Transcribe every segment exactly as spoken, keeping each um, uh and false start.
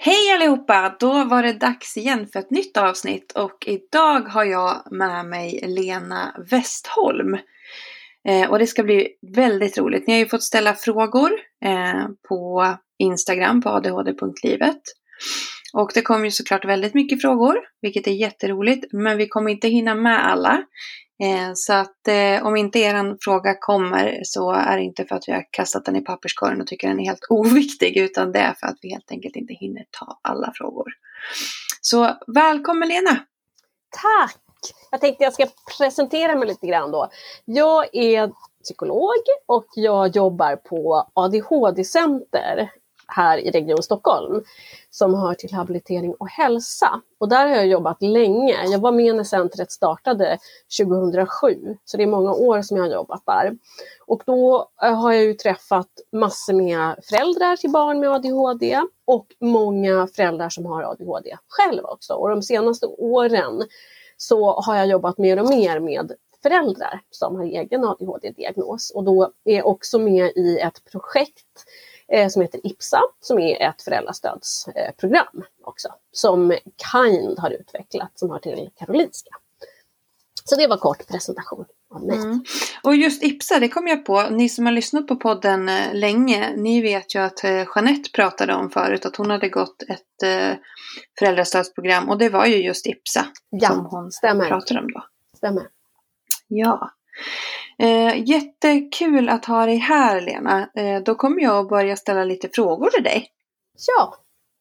Hej allihopa! Då var det dags igen för ett nytt avsnitt och idag har jag med mig Lena Westholm. Eh, och det ska bli väldigt roligt. Ni har ju fått ställa frågor eh, på Instagram på a d h d punkt livet. Och det kommer ju såklart väldigt mycket frågor, vilket är jätteroligt. Men vi kommer inte hinna med alla. Eh, så att eh, om inte er fråga kommer så är det inte för att vi har kastat den i papperskorgen och tycker den är helt oviktig. Utan det är för att vi helt enkelt inte hinner ta alla frågor. Så välkommen Lena! Tack! Jag tänkte jag ska presentera mig lite grann då. Jag är psykolog och jag jobbar på A D H D-center här i Region Stockholm som hör till habilitering och hälsa. Och där har jag jobbat länge. Jag var med när centret startade tjugohundrasju, så det är många år som jag har jobbat där. Och då har jag ju träffat massor med föräldrar till barn med A D H D och många föräldrar som har A D H D själv också. Och de senaste åren så har jag jobbat mer och mer med föräldrar som har egen A D H D-diagnos. Och då är jag också med i ett projekt eh, som heter IPSA, som är ett föräldrastödsprogram eh, också. Som Kind har utvecklat, som har till Karolinska. Så det var kort presentation av mig. Mm. Och just IPSA, det kom jag på. Ni som har lyssnat på podden eh, länge, ni vet ju att eh, Jeanette pratade om förut att hon hade gått ett eh, föräldrastödsprogram. Och det var ju just IPSA ja, som hon stämmer. pratade om då. Stämmer. Ja. Eh, jättekul att ha dig här Lena. Eh, då kommer jag att börja ställa lite frågor till dig. Ja.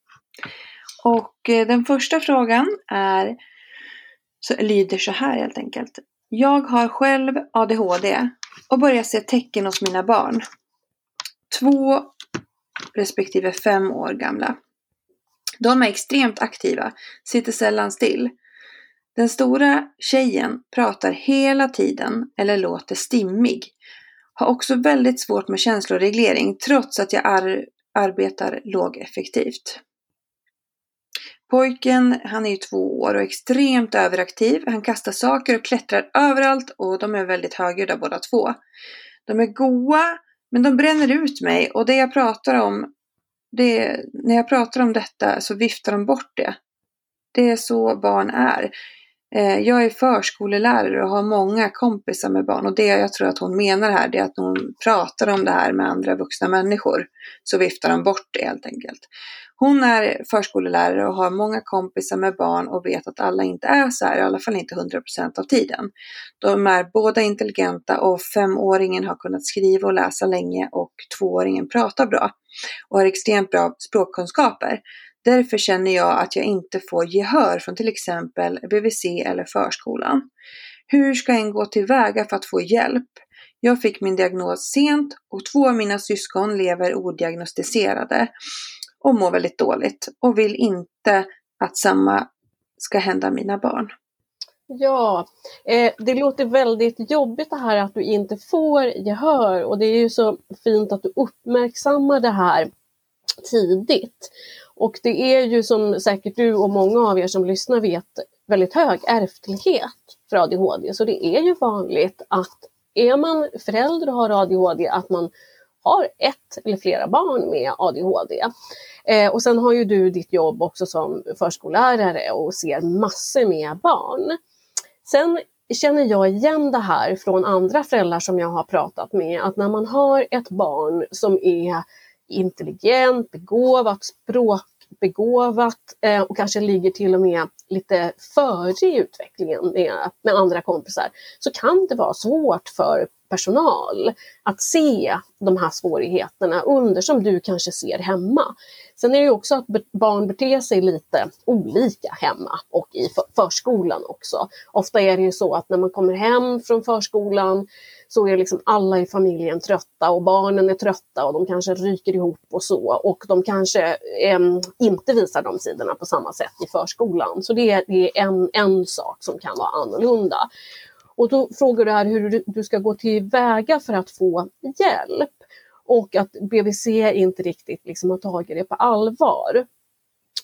Och eh, den första frågan är... Så lyder så här helt enkelt. Jag har själv A D H D och börjar se tecken hos mina barn. Två respektive fem år gamla. De är extremt aktiva, sitter sällan still. Den stora tjejen pratar hela tiden eller låter stimmig. Har också väldigt svårt med känsloreglering trots att jag ar- arbetar lågeffektivt. Pojken, han är ju två år och extremt överaktiv. Han kastar saker och klättrar överallt och de är väldigt högljudda båda två. De är goa, men de bränner ut mig och det jag pratar om, det, när jag pratar om detta så viftar de bort det. Det är så barn är. Jag är förskolelärare och har många kompisar med barn och det jag tror att hon menar här det är att hon pratar om det här med andra vuxna människor så viftar de bort det helt enkelt. Hon är förskolelärare och har många kompisar med barn och vet att alla inte är så här, i alla fall inte hundra procent av tiden. De är båda intelligenta och femåringen har kunnat skriva och läsa länge och tvååringen pratar bra och har extremt bra språkkunskaper. Därför känner jag att jag inte får gehör från till exempel B V C eller förskolan. Hur ska en gå tillväga för att få hjälp? Jag fick min diagnos sent och två av mina syskon lever odiagnostiserade och mår väldigt dåligt och vill inte att samma ska hända mina barn. Ja, eh, det låter väldigt jobbigt det här att du inte får gehör och det är ju så fint att du uppmärksammar det här tidigt. Och det är ju som säkert du och många av er som lyssnar vet väldigt hög ärftlighet för A D H D. Så det är ju vanligt att är man förälder och har A D H D att man har ett eller flera barn med A D H D. Eh, och sen har ju du ditt jobb också som förskollärare och ser massor med barn. Sen känner jag igen det här från andra föräldrar som jag har pratat med. Att när man har ett barn som är intelligent, begåvat, språkbegåvat eh, och kanske ligger till och med lite före i utvecklingen med, med andra kompisar så kan det vara svårt för personal att se de här svårigheterna under som du kanske ser hemma. Sen är det ju också att barn beter sig lite olika hemma och i förskolan också. Ofta är det ju så att när man kommer hem från förskolan så är liksom alla i familjen trötta och barnen är trötta och de kanske ryker ihop och så. Och de kanske eh, inte visar de sidorna på samma sätt i förskolan. Så det är, det är en, en sak som kan vara annorlunda. Och då frågar du här hur du ska gå tillväga för att få hjälp. Och att B V C inte riktigt liksom har tagit det på allvar.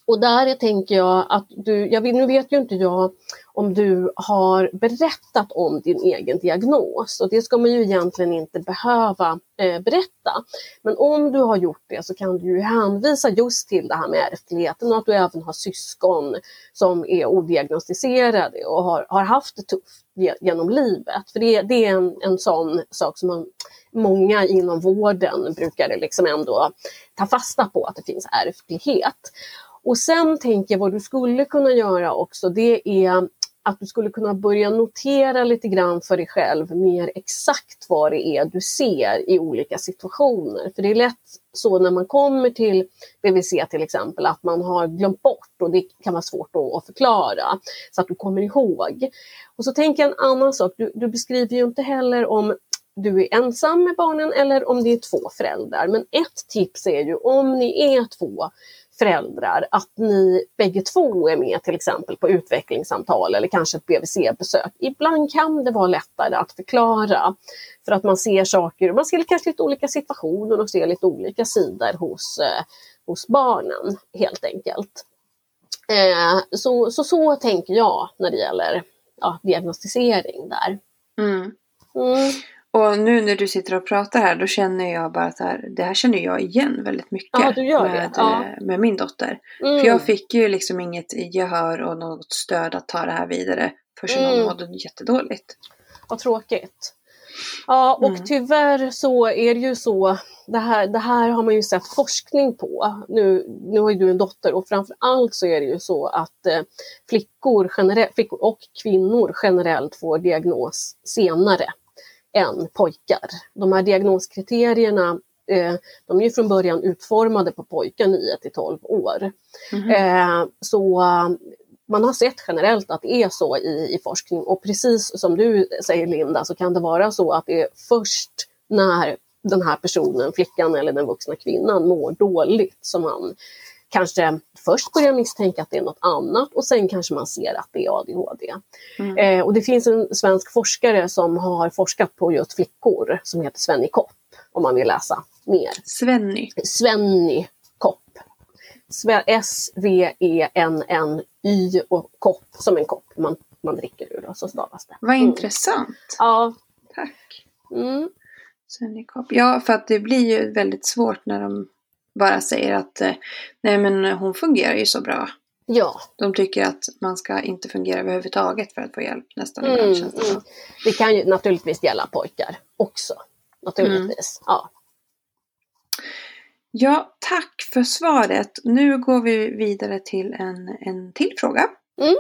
Och där tänker jag att du, jag vet, nu vet ju inte jag om du har berättat om din egen diagnos, och det ska man ju egentligen inte behöva eh, berätta. Men om du har gjort det så kan du ju hänvisa just till det här med ärftligheten, och att du även har syskon som är odiagnostiserade och har, har haft det tufft genom livet. För det, det är en, en sån sak som man, många inom vården brukar liksom ändå ta fasta på, att det finns ärftlighet. Och sen tänker jag vad du skulle kunna göra också, det är att du skulle kunna börja notera lite grann för dig själv mer exakt vad det är du ser i olika situationer. För det är lätt så när man kommer till B V C till exempel att man har glömt bort, och det kan vara svårt att förklara så att du kommer ihåg. Och så tänker jag en annan sak, du, du beskriver ju inte heller om du är ensam med barnen eller om det är två föräldrar. Men ett tips är ju om ni är två föräldrar att ni bägge två är med till exempel på utvecklingssamtal eller kanske ett B V C-besök. Ibland kan det vara lättare att förklara för att man ser saker, man ser kanske lite olika situationer och ser lite olika sidor hos, eh, hos barnen helt enkelt. Eh, så, så så tänker jag när det gäller ja, diagnostisering där. Mm. Mm. Och nu när du sitter och pratar här, då känner jag bara så här, det här känner jag igen väldigt mycket. Ja, du gör med, det. Ja. med min dotter. Mm. För jag fick ju liksom inget gehör och något stöd att ta det här vidare förrän Mm. hon mådde jättedåligt. Vad tråkigt. Ja, och Mm. tyvärr så är det ju så, det här, det här har man ju sett forskning på. Nu, nu har ju du en dotter, och framförallt så är det ju så att eh, flickor, generellt, flickor och kvinnor generellt får diagnos senare än pojkar. De här diagnoskriterierna eh, de är ju från början utformade på pojkar nio till tolv år. Mm. Eh, så man har sett generellt att det är så i, i forskning, och precis som du säger Linda så kan det vara så att det är först när den här personen, flickan eller den vuxna kvinnan mår dåligt som man kanske först börjar misstänka att det är något annat, och sen kanske man ser att det är A D H D. Mm. Eh, och det finns en svensk forskare som har forskat på just flickor som heter Svenny Kopp, om man vill läsa mer. Svenny. Svenny Kopp. S V E N N Y och kopp som en kopp man, man dricker ur, och så stavas det. Vad Mm. intressant. Ja. Tack. Mm. Svenny Kopp. Ja, för att det blir ju väldigt svårt när de bara säger att eh, nej men hon fungerar ju så bra. Ja. De tycker att man ska inte fungera överhuvudtaget för att få hjälp nästan Mm, ibland, känns det mm. så. Det kan ju naturligtvis gälla pojkar också. Naturligtvis. Mm. Ja. Ja, tack för svaret. Nu går vi vidare till en, en till fråga. Mm.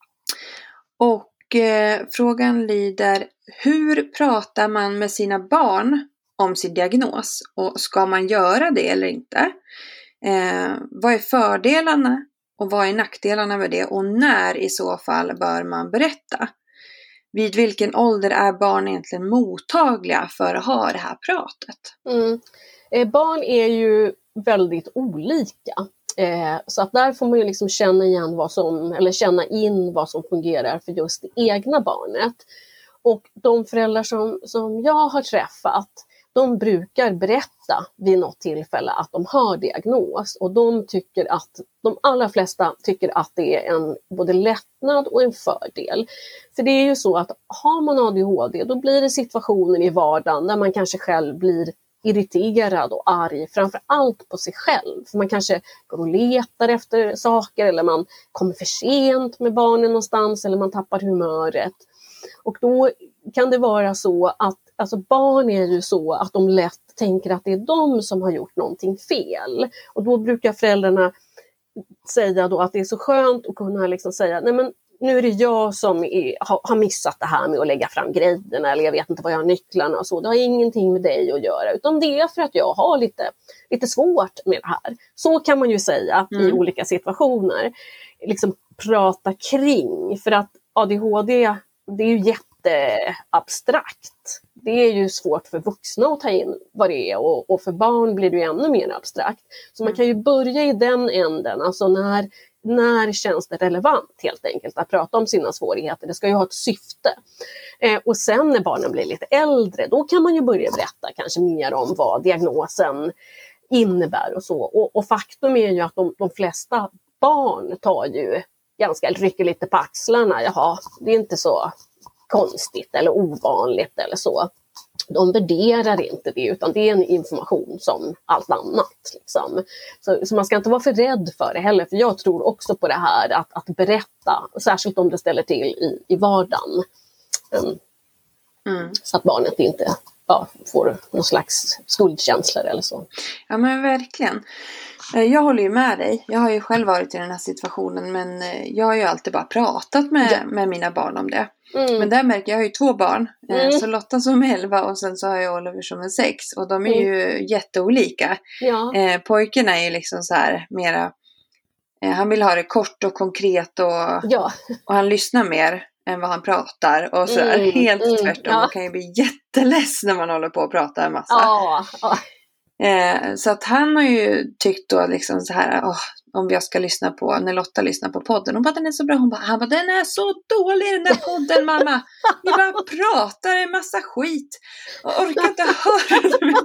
Och eh, frågan lyder: hur pratar man med sina barn om sin diagnos? Och ska man göra det eller inte? Eh, vad är fördelarna och vad är nackdelarna med det? Och när i så fall bör man berätta? Vid vilken ålder är barn egentligen mottagliga för att ha det här pratet? Mm. Eh, barn är ju väldigt olika. Eh, så att där får man ju liksom känna igen vad som, eller känna in vad som fungerar för just det egna barnet. Och de föräldrar som, som jag har träffat, de brukar berätta vid något tillfälle att de har diagnos, och de tycker att, de allra flesta tycker att det är en både lättnad och en fördel. För det är ju så att har man A D H D, då blir det situationer i vardagen där man kanske själv blir irriterad och arg, framför allt på sig själv. För man kanske går och letar efter saker, eller man kommer för sent med barnen någonstans, eller man tappar humöret. Och då kan det vara så att, alltså barn är ju så att de lätt tänker att det är de som har gjort någonting fel. Och då brukar föräldrarna säga då att det är så skönt att kunna liksom säga, nej men nu är det jag som är, har, har missat det här med att lägga fram grejerna, eller jag vet inte vad jag har nycklarna och så. Det har ingenting med dig att göra, utan det är för att jag har lite, lite svårt med det här. Så kan man ju säga mm. i olika situationer. Liksom prata kring, för att A D H D, det är ju jätteabstrakt. Det är ju svårt för vuxna att ta in vad det är, och, och för barn blir det ju ännu mer abstrakt. Så man kan ju börja i den änden, alltså när När känns det relevant helt enkelt att prata om sina svårigheter? Det ska ju ha ett syfte. Eh, och sen när barnen blir lite äldre, då kan man ju börja berätta kanske mer om vad diagnosen innebär och så. Och, och faktum är ju att de, de flesta barn tar ju ganska, rycker lite på axlarna. Jaha, det är inte så konstigt eller ovanligt eller så. De värderar inte det, utan det är en information som allt annat. Liksom. Så, så man ska inte vara för rädd för det heller. För jag tror också på det här att, att berätta, särskilt om det ställer till i, i vardagen. Um, mm. Så att barnet inte ja, får någon slags skuldkänslor eller så. Ja, men verkligen. Jag håller ju med dig. Jag har ju själv varit i den här situationen, men jag har ju alltid bara pratat med, ja. med mina barn om det. Mm. Men där märker jag, jag har ju två barn. Mm. Så Lotta som är elva och sen så har jag Oliver som är sex. Och de är mm. ju jätteolika. Ja. Eh, pojkarna är ju liksom så här mera, eh, han vill ha det kort och konkret och, ja. och han lyssnar mer än vad han pratar. Och så mm. helt mm. tvärtom. Ja. Man kan ju bli jätteless när man håller på och pratar en massa. Ja. Ja. Eh, så att han har ju tyckt då liksom så här, åh, om jag ska lyssna på, när Lotta lyssnar på podden, hon bara, den är så bra, hon bara, han bara, den är så dålig den där podden mamma, ni bara pratar en massa skit och orkar inte höra det.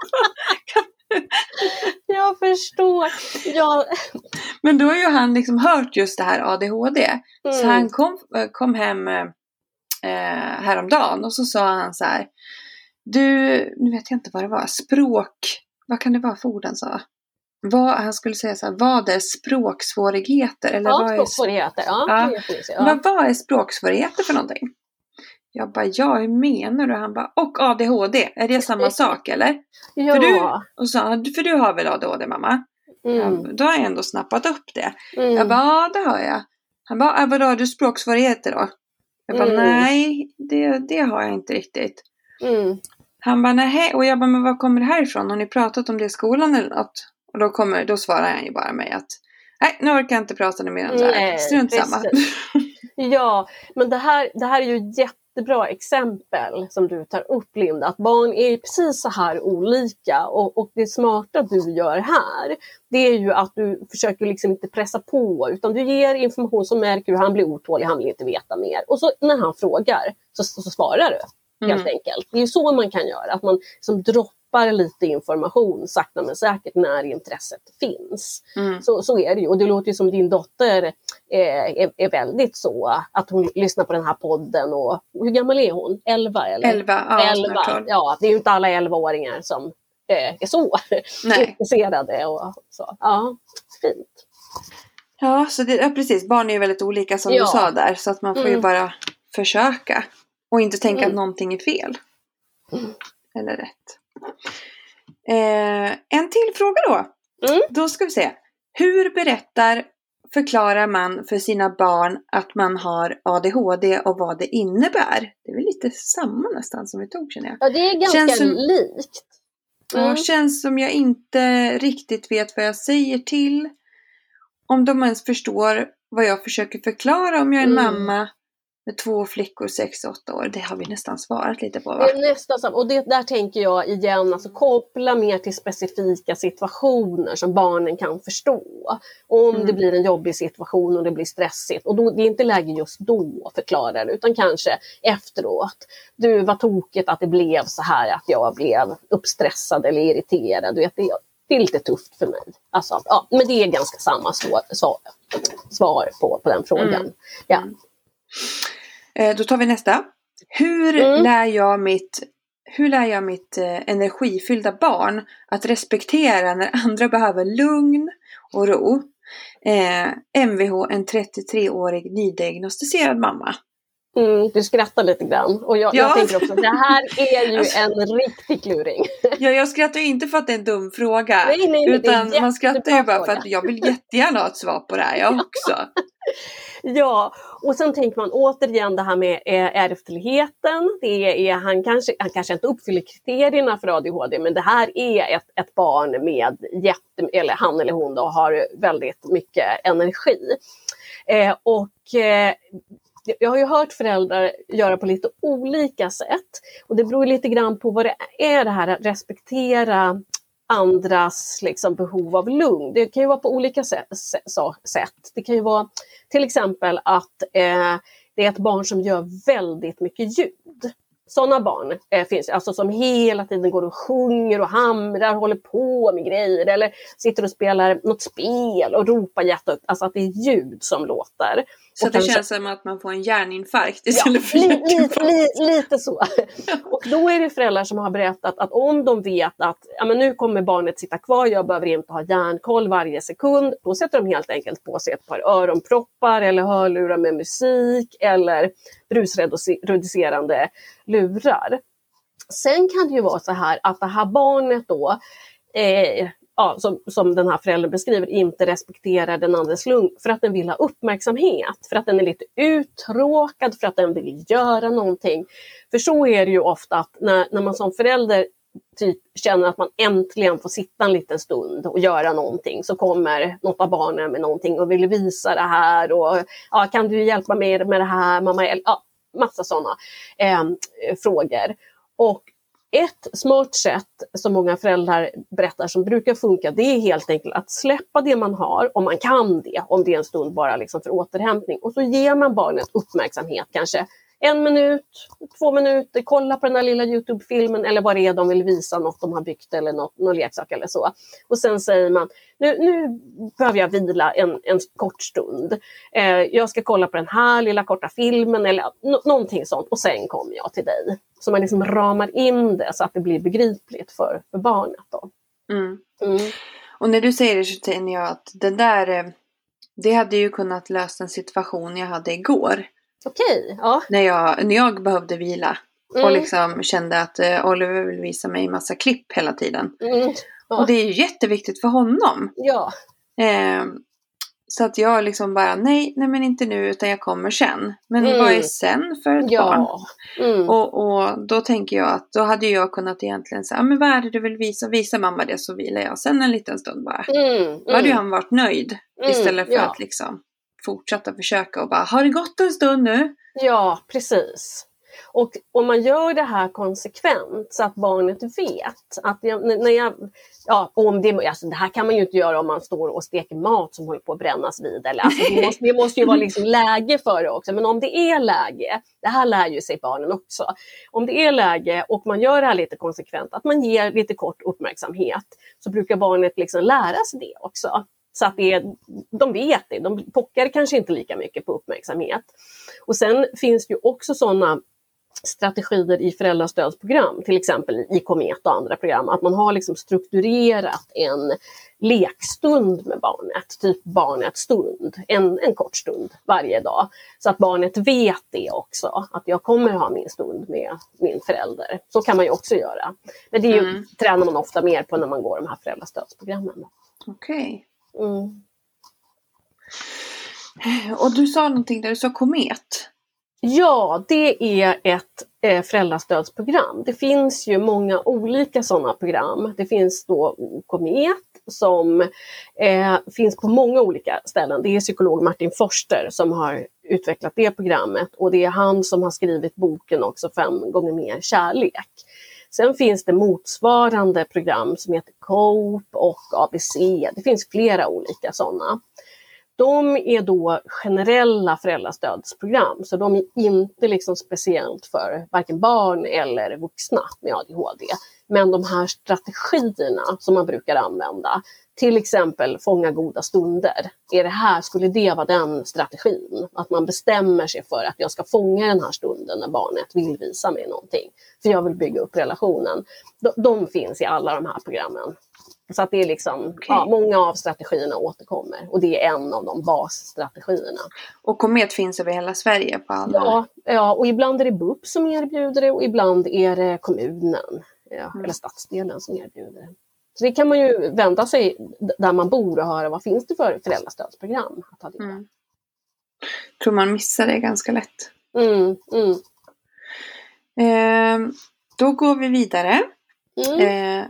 Jag förstår. Ja. Men då har ju han liksom hört just det här A D H D, mm. så han kom, kom hem eh, häromdagen och så sa han så här, du, nu vet jag inte vad det var, språk, vad kan det vara för ord han sa? Vad, han skulle säga så här, vad är språksvårigheter? Eller ja, vad är, språksvårigheter. Ja, ja. Det ja. Vad, vad är språksvårigheter för någonting? Jag bara, ja, hur menar du? Han bara, och A D H D, är det samma sak eller? Ja. För du, och så, för du har väl A D H D mamma? Mm. Ja, då har jag ändå snappat upp det. Mm. Jag bara, ja det har jag. Han bara, vadå, har du språksvårigheter då? Jag bara, mm. nej, det, det har jag inte riktigt. Mm. Han bara, nej, och jag bara, men var kommer det här ifrån? Har ni pratat om det i skolan eller något? Och då, kommer, då svarar han ju bara mig att nej, nu orkar jag inte prata mer om det här. Strunt samma. Ja, men det här, det här är ju ett jättebra exempel som du tar upp, Linda. Att barn är precis så här olika. Och, och det smarta du gör här, det är ju att du försöker liksom inte pressa på. Utan du ger information som märker hur han blir otålig, han vill inte veta mer. Och så när han frågar så, så, så svarar du. Helt mm. enkelt. Det är ju så man kan göra. Att man som droppar lite information sakta men säkert när intresset finns. Mm. Så, så är det ju. Och det låter ju som din dotter eh, är, är väldigt så. Att hon lyssnar på den här podden. Och hur gammal är hon? Elva eller? Elva, ja. Elva. Ja, det är ju inte alla elvaåringar som eh, är så intresserade. Och så. Ja, fint. Ja, så det, ja, precis. Barn är ju väldigt olika som ja. du sa där. Så att man får mm. ju bara försöka. Och inte tänka mm. att någonting är fel. Mm. Eller rätt. Eh, en till fråga då. Mm. Då ska vi se. Hur berättar, förklarar man för sina barn att man har A D H D och vad det innebär? Det är väl lite samma nästan som vi tog, känner jag. Ja, det är ganska känns som, likt. Mm. Ja, känns som jag inte riktigt vet vad jag säger till. Om de ens förstår vad jag försöker förklara om jag är en mm. mamma. Med två flickor, sex och åtta år. Det har vi nästan svarat lite på, va? Det är nästan så. Och det, där tänker jag igen, alltså koppla mer till specifika situationer som barnen kan förstå. Om mm. det blir en jobbig situation och det blir stressigt. Och då, det är inte läge just då att förklara det, utan kanske efteråt. Du, vad tokigt att det blev så här, att jag blev uppstressad eller irriterad. Du vet, det, det är lite tufft för mig. Alltså, ja, men det är ganska samma svar, svar, svar på, på den frågan. Mm. Ja. Eh, då tar vi nästa. Hur mm. lär jag mitt hur lär jag mitt eh, energifyllda barn att respektera när andra behöver lugn och ro? Eh, M V H, en trettiotre-årig nydiagnostiserad mamma. Mm, du skrattar lite grann. Och jag, ja. jag tänker också, det här är ju en riktig kluring. Ja, jag skrattar ju inte för att det är en dum fråga. Nej, nej, utan man skrattar ju bara fråga. För att jag vill jättegärna ha ett svar på det här, jag också. Ja, och sen tänker man återigen det här med ärftligheten. Det är, han, kanske, han kanske inte uppfyller kriterierna för A D H D, men det här är ett, ett barn med jätte, eller han eller hon då, har väldigt mycket energi. Eh, och eh, jag har ju hört föräldrar göra på lite olika sätt. Och det beror lite grann på vad det är, det här att respektera andras liksom behov av lugn. Det kan ju vara på olika sätt. Det kan ju vara till exempel att eh, det är ett barn som gör väldigt mycket ljud. Sådana barn eh, finns, alltså som hela tiden går och sjunger och hamrar, håller på med grejer eller sitter och spelar något spel och ropar jättehögt, alltså att det är ljud som låter. Så och det kanske, känns som att man får en hjärninfarkt istället ja, för li, li, li, li, lite så. Och då är det föräldrar som har berättat att om de vet att ja, men nu kommer barnet sitta kvar, jag behöver inte ha hjärnkoll varje sekund, då sätter de helt enkelt på sig ett par öronproppar eller hörlurar med musik eller brusreducerande lurar. Sen kan det ju vara så här att det här barnet då, eh, ja, som, som den här föräldern beskriver, inte respekterar den andres lugn för att den vill ha uppmärksamhet, för att den är lite uttråkad, för att den vill göra någonting. För så är det ju ofta att när, när man som förälder typ känner att man äntligen får sitta en liten stund och göra någonting, så kommer något av barnen med någonting och vill visa det här och ja, kan du hjälpa mig med det här mamma? Ja, massa sådana eh, frågor. Och ett smart sätt som många föräldrar berättar som brukar funka, det är helt enkelt att släppa det man har, om man kan det, om det är en stund bara liksom för återhämtning. Och så ger man barnet uppmärksamhet, kanske en minut, två minuter, kolla på den här lilla YouTube-filmen eller vad det är de vill visa, något de har byggt eller något, någon leksak eller så. Och sen säger man, nu, nu behöver jag vila en, en kort stund. Eh, jag ska kolla på den här lilla korta filmen eller no- någonting sånt och sen kommer jag till dig. Så man liksom ramar in det så att det blir begripligt för, för barnet då. Mm. Mm. Och när du säger det så tänker jag att det där, det hade ju kunnat lösa en situation jag hade igår. Okej, ja. När jag, när jag behövde vila. Mm. Och liksom kände att eh, Oliver vill visa mig en massa klipp hela tiden. Mm. Ja. Och det är ju jätteviktigt för honom. Ja. Eh, så att jag liksom bara, nej, nej men inte nu utan jag kommer sen. Men Mm. vad är sen för ett Ja. barn? Mm. Och, och då tänker jag att då hade jag kunnat egentligen säga, men vad är det du vill visa? Visa mamma det så vilar jag sen en liten stund bara. Mm. Mm. Då hade ju han varit nöjd. Mm. Istället för Ja. att liksom fortsätta försöka och bara, har det gått en stund nu? Ja, precis. Och om man gör det här konsekvent så att barnet vet att jag, när jag, ja, om det, alltså det här kan man ju inte göra om man står och steker mat som håller på att brännas vid. Eller, alltså det, måste, det måste ju vara liksom läge för det också. Men om det är läge, det här lär ju sig barnen också. Om det är läge och man gör det här lite konsekvent, att man ger lite kort uppmärksamhet, så brukar barnet liksom lära sig det också. Så att det är, de vet det, de pockar kanske inte lika mycket på uppmärksamhet. Och sen finns det ju också sådana strategier i föräldrastödsprogram, till exempel i Komet och andra program, att man har liksom strukturerat en lekstund med barnet, typ barnets stund, en, en kort stund varje dag. Så att barnet vet det också, att jag kommer ha min stund med min förälder. Så kan man ju också göra. Men det är ju, Mm. tränar man ofta mer på när man går de här föräldrastödsprogrammen. Okej. Mm. Och du sa någonting där, du sa Komet. Ja, det är ett eh, föräldrastödsprogram. Det finns ju många olika sådana program. Det finns då Komet som eh, finns på många olika ställen. Det är psykolog Martin Forster som har utvecklat det programmet, och det är han som har skrivit boken också, Fem gånger mer kärlek. Sen finns det motsvarande program som heter Coop och A B C. Det finns flera olika sådana. De är då generella föräldrastödsprogram, så de är inte liksom speciellt för varken barn eller vuxna med A D H D. Men de här strategierna som man brukar använda, till exempel fånga goda stunder, är det här, skulle det vara den strategin? Att man bestämmer sig för att jag ska fånga den här stunden när barnet vill visa mig någonting. För jag vill bygga upp relationen. De, de finns i alla de här programmen. Så att det är liksom, okay. ja, många av strategierna återkommer, och det är en av de basstrategierna. Och Komet finns över hela Sverige på alla? Ja, ja, och ibland är det B U P som erbjuder det, och ibland är det kommunen ja, mm. eller stadsdelen som erbjuder det. Så det kan man ju vända sig där man bor och höra vad finns det för föräldrastödsprogram att ta del av. Mm. Tror man missar det ganska lätt. Mm, mm. Eh, då går vi vidare. Mm. Eh,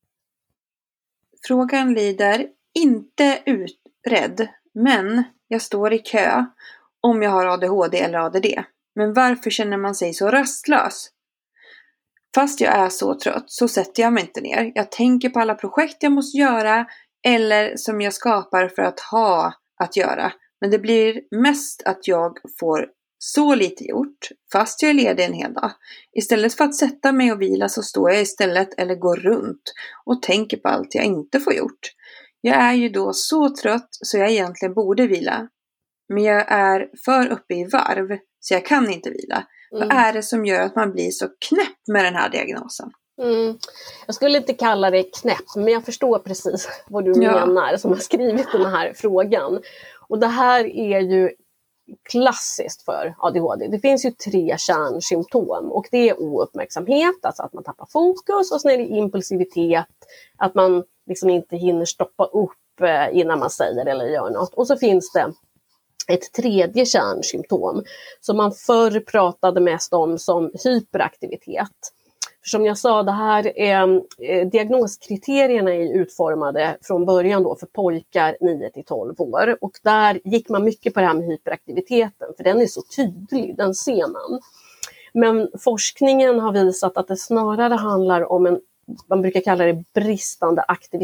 Frågan lyder, inte utredd, men jag står i kö om jag har A D H D eller A D D. Men varför känner man sig så rastlös? Fast jag är så trött så sätter jag mig inte ner. Jag tänker på alla projekt jag måste göra eller som jag skapar för att ha att göra. Men det blir mest att jag får Så lite gjort, fast jag är ledig en hel dag. Istället för att sätta mig och vila så står jag istället eller går runt och tänker på allt jag inte får gjort. Jag är ju då så trött så jag egentligen borde vila. Men jag är för uppe i varv så jag kan inte vila. Mm. Vad är det som gör att man blir så knäpp med den här diagnosen? Mm. Jag skulle inte kalla det knäpp, men jag förstår precis vad du ja. menar som har skrivit den här frågan. Och det här är ju klassiskt för A D H D. Det finns ju tre kärnsymptom och det är ouppmärksamhet, alltså att man tappar fokus, och sen är det impulsivitet, att man liksom inte hinner stoppa upp innan man säger eller gör något. Och så finns det ett tredje kärnsymptom som man förr pratade mest om som hyperaktivitet. För som jag sa, det här är, eh, diagnoskriterierna är utformade från början då för pojkar nio till tolv år. Och där gick man mycket på det här med hyperaktiviteten, för den är så tydlig, den ser man. Men forskningen har visat att det snarare handlar om en, man brukar kalla det bristande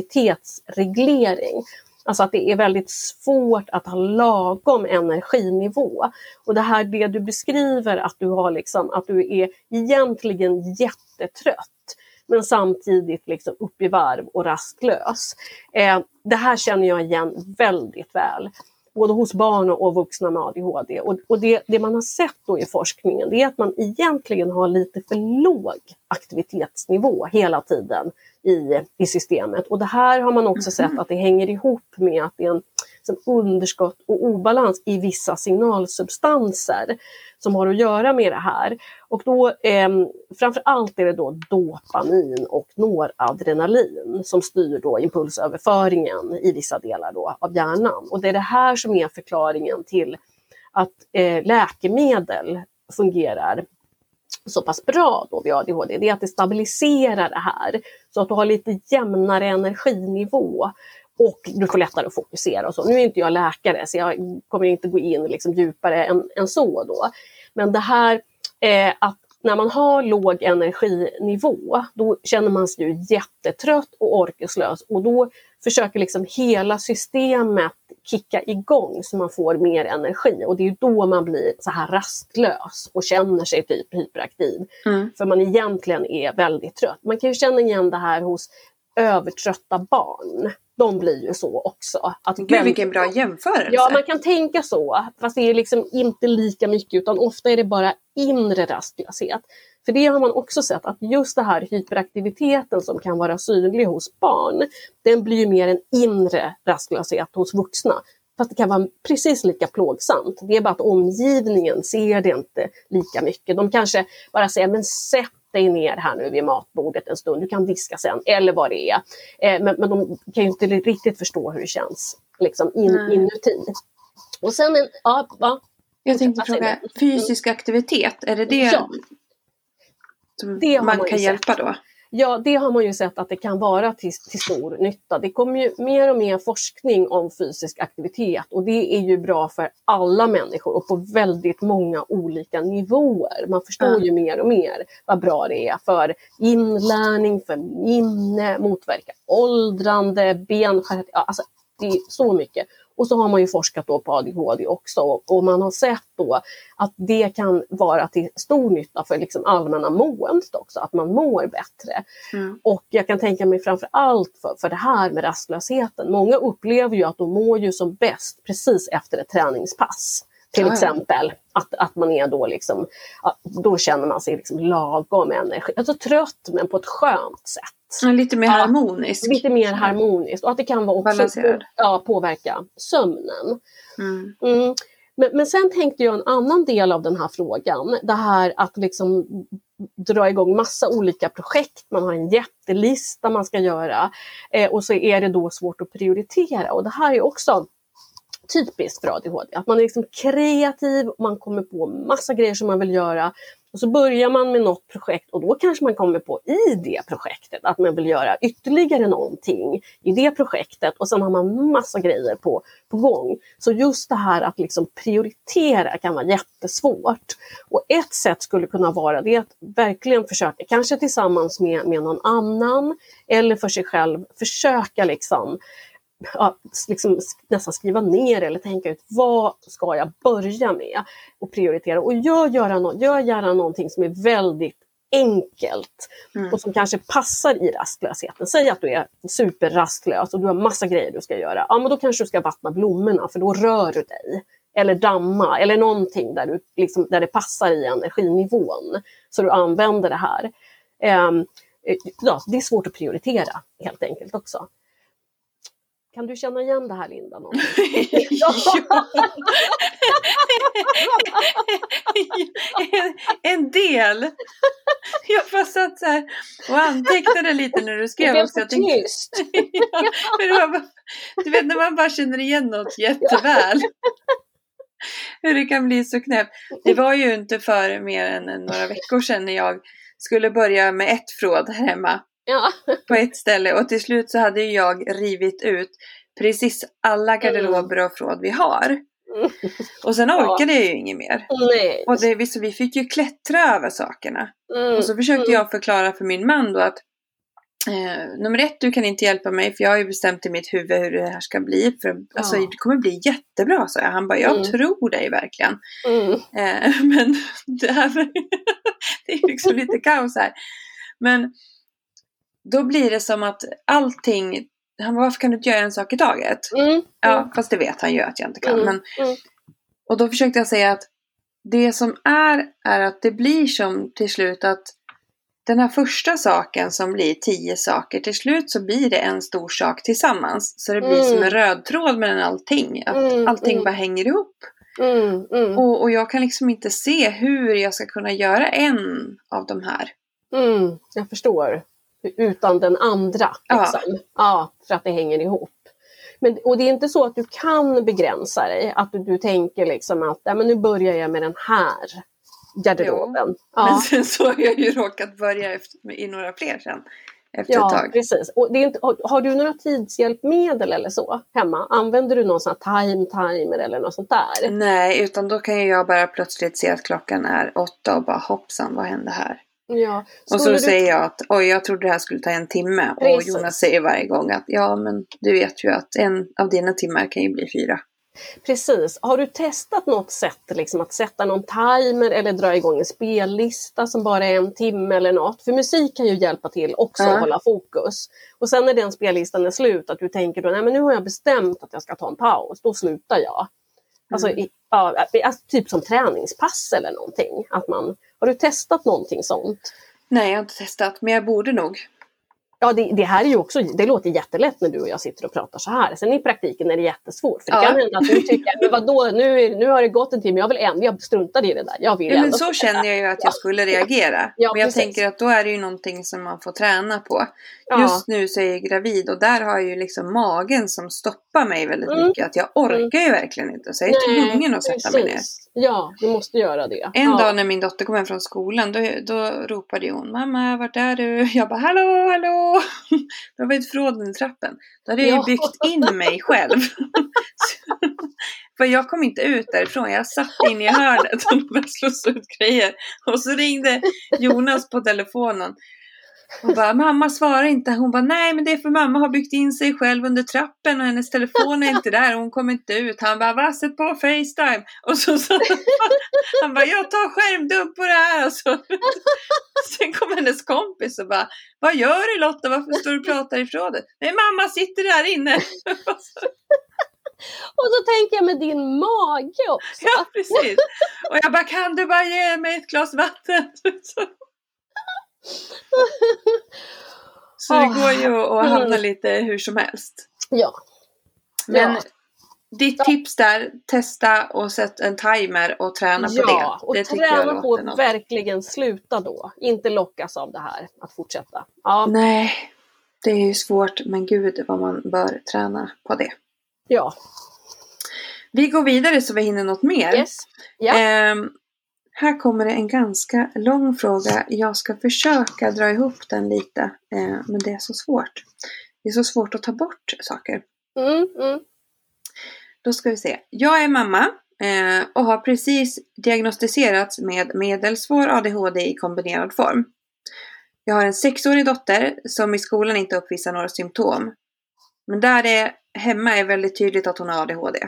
aktivitetsreglering. Alltså att det är väldigt svårt att ha lagom energinivå. Och det här det du beskriver, att du har liksom, att du är egentligen jättetrött men samtidigt liksom upp i varv och rastlös. Eh, det här känner jag igen väldigt väl. Både hos barn och vuxna med A D H D. Och, och det, det man har sett då i forskningen, det är att man egentligen har lite för låg aktivitetsnivå hela tiden i, i systemet. Och det här har man också sett att det hänger ihop med att det är en som underskott och obalans i vissa signalsubstanser som har att göra med det här. Och då eh, framförallt är det då dopamin och noradrenalin som styr då impulsöverföringen i vissa delar då av hjärnan. Och det är det här som är förklaringen till att eh, läkemedel fungerar så pass bra då vid A D H D. Det är att det stabiliserar det här så att du har lite jämnare energinivå. Och du får lättare att fokusera och så. Nu är inte jag läkare så jag kommer inte gå in liksom djupare än, än så då. Men det här eh, att när man har låg energinivå då känner man sig ju jättetrött och orkeslös. Och då försöker liksom hela systemet kicka igång så man får mer energi. Och det är ju då man blir så här rastlös och känner sig typ hyperaktiv. Mm. För man egentligen är väldigt trött. Man kan ju känna igen det här hos övertrötta barn. De blir ju så också. Att Gud, väldigt... vilken bra jämförelse. Ja, man kan tänka så. Fast det är liksom inte lika mycket utan ofta är det bara inre rastlöshet. För det har man också sett att just det här hyperaktiviteten som kan vara synlig hos barn, den blir ju mer en inre rastlöshet hos vuxna. Fast det kan vara precis lika plågsamt. Det är bara att omgivningen ser det inte lika mycket. De kanske bara säger, men sätt dig ner här nu vid matbordet en stund. Du kan diska sen, eller vad det är. Eh, men, men de kan ju inte riktigt förstå hur det känns liksom in, inuti. Och sen, en, ja, va? Jag tänkte fråga, fysisk aktivitet, är det det, ja. som det man, man kan sett. hjälpa då? Ja, det har man ju sett att det kan vara till, till stor nytta. Det kommer ju mer och mer forskning om fysisk aktivitet och det är ju bra för alla människor och på väldigt många olika nivåer. Man förstår mm. ju mer och mer vad bra det är för inlärning, för minne, motverka åldrande, benskärhet, ja, alltså det är så mycket. Och så har man ju forskat då på A D H D också och man har sett då att det kan vara till stor nytta för liksom allmänna måendet också, att man mår bättre. Mm. Och jag kan tänka mig framför allt för, för det här med rastlösheten. Många upplever ju att de mår ju som bäst precis efter ett träningspass. Till ja. exempel att, att man är då liksom, då känner man sig liksom lagom energi. Alltså trött men på ett skönt sätt. Ja, lite mer harmoniskt. Ja, lite mer harmoniskt. Och att det kan vara också ja, påverka sömnen. Mm. Mm. Men, men sen tänkte jag en annan del av den här frågan. Det här att liksom dra igång massa olika projekt. Man har en jättelista man ska göra. Eh, och så är det då svårt att prioritera. Och det här är också typiskt för A D H D. Att man är liksom kreativ, man kommer på massa grejer som man vill göra. Och så börjar man med något projekt och då kanske man kommer på i det projektet att man vill göra ytterligare någonting i det projektet. Och sen har man massa grejer på, på gång. Så just det här att liksom prioritera kan vara jättesvårt. Och ett sätt skulle kunna vara det att verkligen försöka, kanske tillsammans med, med någon annan eller för sig själv, försöka liksom ja, liksom nästan skriva ner eller tänka ut vad ska jag börja med och prioritera. Och gör, göra no- gör gärna någonting som är väldigt enkelt mm. och som kanske passar i rastlösheten. Säg att du är superrastlös och du har massa grejer du ska göra. Ja, men då kanske du ska vattna blommorna för då rör du dig. Eller damma eller någonting där, du, liksom, där det passar i energinivån. Så du använder det här. Um, ja, det är svårt att prioritera helt enkelt också. Kan du känna igen det här, Linda? en, en del. Jag bara satt så här och antecknade lite när du skrev. Det också. är tyst. Ja, bara, du vet när man bara känner igen något jätteväl. Hur det kan bli så knäppt. Det var ju inte för mer än några veckor sedan när jag skulle börja med ett förråd här hemma. Ja. På ett ställe. Och till slut så hade jag rivit ut precis alla garderober och förråd vi har. Mm. Och sen orkade ja. jag ju inget mer. Nej. Och det, så vi fick ju klättra över sakerna. Mm. Och så försökte jag förklara för min man då att eh, nummer ett, du kan inte hjälpa mig för jag har ju bestämt i mitt huvud hur det här ska bli. För, ja. Alltså, det kommer bli jättebra, så jag. Han bara, jag mm. tror dig verkligen. Mm. Eh, men det här det är liksom lite kaos här. Men då blir det som att allting, han bara, varför kan du inte göra en sak i taget? Mm. Ja, fast det vet han ju att jag inte kan. Mm. Men, mm. Och då försökte jag säga att det som är, är att det blir som till slut att den här första saken som blir tio saker, till slut så blir det en stor sak tillsammans. Så det blir mm. som en röd tråd mellan allting. Att mm. allting mm. bara hänger ihop. Mm. Mm. Och, och jag kan liksom inte se hur jag ska kunna göra en av de här. Mm. Jag förstår. Utan den andra. Liksom. Ja. Ja, för att det hänger ihop. Men, och det är inte så att du kan begränsa dig. Att du, du tänker liksom att ja, men nu börjar jag med den här garderoben. Ja. Men sen så har jag ju råkat börja efter, i några fler sen. Efter ja, ett tag. Precis. Och det är inte, har, har du några tidshjälpmedel eller så hemma? Använder du någon sån här time timer eller något sånt där? Nej, utan då kan ju jag bara plötsligt se att klockan är åtta och bara hoppsan, vad händer här? Ja. Och så du... säger jag att oj, jag trodde det här skulle ta en timme. Precis. Och Jonas säger varje gång att ja, men du vet ju att en av dina timmar kan ju bli fyra. Precis. Har du testat något sätt liksom, att sätta någon timer eller dra igång en spellista som bara är en timme eller något? För musik kan ju hjälpa till också ja. Att hålla fokus. Och sen när den spellistan är slut, att du tänker då, nej men nu har jag bestämt att jag ska ta en paus, då slutar jag. Alltså, mm. ja, alltså typ som träningspass eller någonting. Att man, har du testat någonting sånt? Nej, jag har inte testat, men jag borde nog. Ja, det, det här är ju också, det låter jättelätt när du och jag sitter och pratar så här. Sen i praktiken är det jättesvårt. För det ja. Kan hända att du tycker, men vadå, nu, nu har det gått en timme, jag vill ändå, jag struntar i det där. Jag vill ja, men så känner jag ju att jag skulle reagera. Ja, men jag precis. tänker att då är det ju någonting som man får träna på. Ja. Just nu så är jag gravid och där har jag ju liksom magen som stoppar mig väldigt mm. mycket. Att jag orkar ju verkligen inte, så jag är tvungen att sätta precis. mig ner. Ja, du måste göra det. En ja. dag när min dotter kom hem från skolan, då, då ropade hon, mamma, vart är du? Jag bara, hallå, hallå. Då var ett förråd under trappen. Då hade jag ja. ju byggt in mig själv. För jag kom inte ut därifrån. Jag satt in i hörnet och började slå ut grejer. Och så ringde Jonas på telefonen. Och bara, mamma svarar inte. Hon bara, nej men det är för mamma har byggt in sig själv under trappen och hennes telefon är inte där. Hon kommer inte ut. Han bara, va, sätt på FaceTime. Och så, så han bara, jag tar skärmdump på det här. Och så, sen kom hennes kompis och bara, vad gör du Lotta? Varför står du och pratar ifrån det? Nej, mamma sitter där inne. Och så tänker jag med din mage också. Ja, precis. Och jag bara, kan du bara ge mig ett glas vatten? Så det går ju att hamna lite hur som helst. Ja. Men ja. ditt ja. tips där, testa och sätt en timer och träna på ja, det. Ja, och det träna på att verkligen sluta då. Inte lockas av det här, att fortsätta. Ja. Nej, det är ju svårt, men gud vad man bör träna på det. Ja. Vi går vidare så vi hinner något mer. Yes. Ja. Um, Här kommer det en ganska lång fråga. Jag ska försöka dra ihop den lite. Eh, men det är så svårt. Det är så svårt att ta bort saker. Mm, mm. Då ska vi se. Jag är mamma eh, och har precis diagnostiserats med medelsvår A D H D i kombinerad form. Jag har en sexårig dotter som i skolan inte uppvisar några symptom. Men där är hemma är väldigt tydligt att hon har A D H D.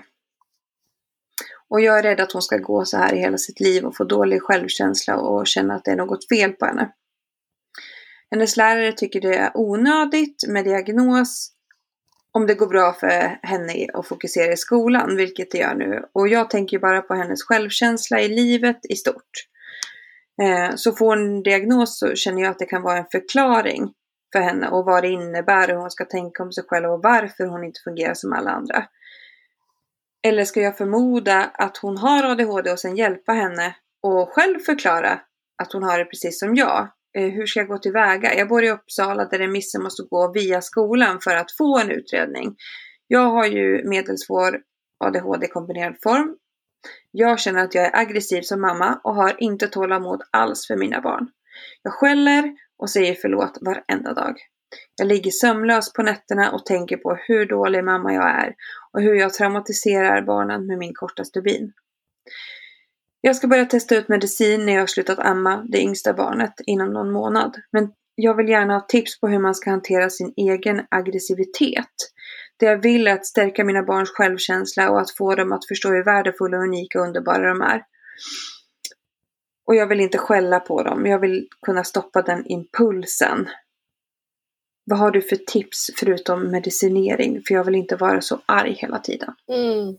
Och jag är rädd att hon ska gå så här i hela sitt liv och få dålig självkänsla och känna att det är något fel på henne. Hennes lärare tycker det är onödigt med diagnos om det går bra för henne att fokusera i skolan, vilket det gör nu. Och jag tänker bara på hennes självkänsla i livet i stort. Eh, så får hon en diagnos så känner jag att det kan vara en förklaring för henne och vad det innebär, hur hon ska tänka om sig själv och varför hon inte fungerar som alla andra. Eller ska jag förmoda att hon har A D H D och sen hjälpa henne och själv förklara att hon har det precis som jag? Eh, hur ska jag gå tillväga? Jag bor i Uppsala där remissen måste gå via skolan för att få en utredning. Jag har ju medelsvår A D H D kombinerad form. Jag känner att jag är aggressiv som mamma och har inte tålamod alls för mina barn. Jag skäller och säger förlåt varenda dag. Jag ligger sömnlös på nätterna och tänker på hur dålig mamma jag är och hur jag traumatiserar barnen med min korta stubin. Jag ska börja testa ut medicin när jag har slutat amma det yngsta barnet inom någon månad. Men jag vill gärna ha tips på hur man ska hantera sin egen aggressivitet. Det jag vill är att stärka mina barns självkänsla och att få dem att förstå hur värdefulla, unika och underbara de är. Och jag vill inte skälla på dem. Jag vill kunna stoppa den impulsen. Vad har du för tips förutom medicinering? För jag vill inte vara så arg hela tiden. Mm.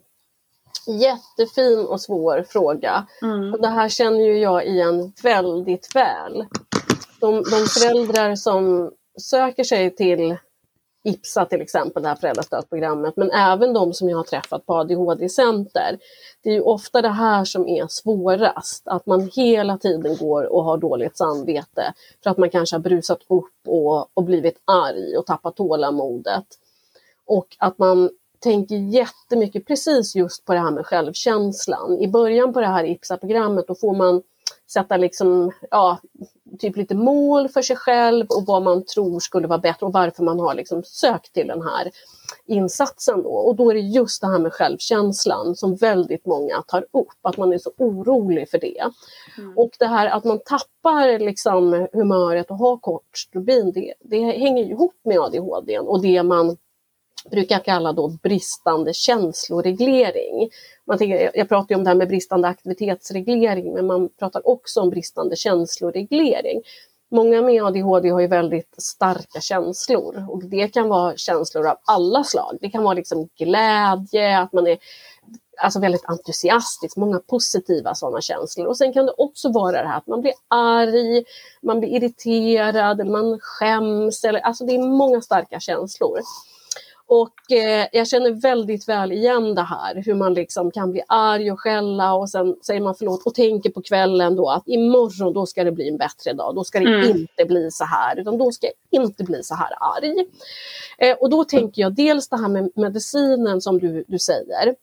Jättefin och svår fråga. Mm. Och det här känner ju jag igen väldigt väl. De, de föräldrar som söker sig till IPSA till exempel, det här föräldrastödsprogrammet, men även de som jag har träffat på A D H D-center. Det är ju ofta det här som är svårast, att man hela tiden går och har dåligt samvete för att man kanske har brusat upp och, och blivit arg och tappat tålamodet. Och att man tänker jättemycket precis just på det här med självkänslan. I början på det här IPSA-programmet då får man sätta liksom, ja, typ lite mål för sig själv och vad man tror skulle vara bättre och varför man har liksom sökt till den här insatsen då. Och då är det just det här med självkänslan som väldigt många tar upp, att man är så orolig för det. Mm. Och det här att man tappar liksom humöret och har kort stubin, det, det hänger ihop med A D H D och det man brukar kalla då bristande känsloreglering. Man tänker, jag pratar ju om det här med bristande aktivitetsreglering, men man pratar också om bristande känsloreglering. Många med A D H D har ju väldigt starka känslor och det kan vara känslor av alla slag. Det kan vara liksom glädje, att man är alltså väldigt entusiastisk, många positiva sådana känslor. Och sen kan det också vara det här att man blir arg, man blir irriterad, eller man skäms, eller, alltså det är många starka känslor. Och eh, jag känner väldigt väl igen det här, hur man liksom kan bli arg och skälla och sen säger man förlåt och tänker på kvällen då att imorgon då ska det bli en bättre dag, då ska det mm. inte bli så här, utan då ska jag inte bli så här arg. Eh, och då tänker jag dels det här med medicinen som du, du säger.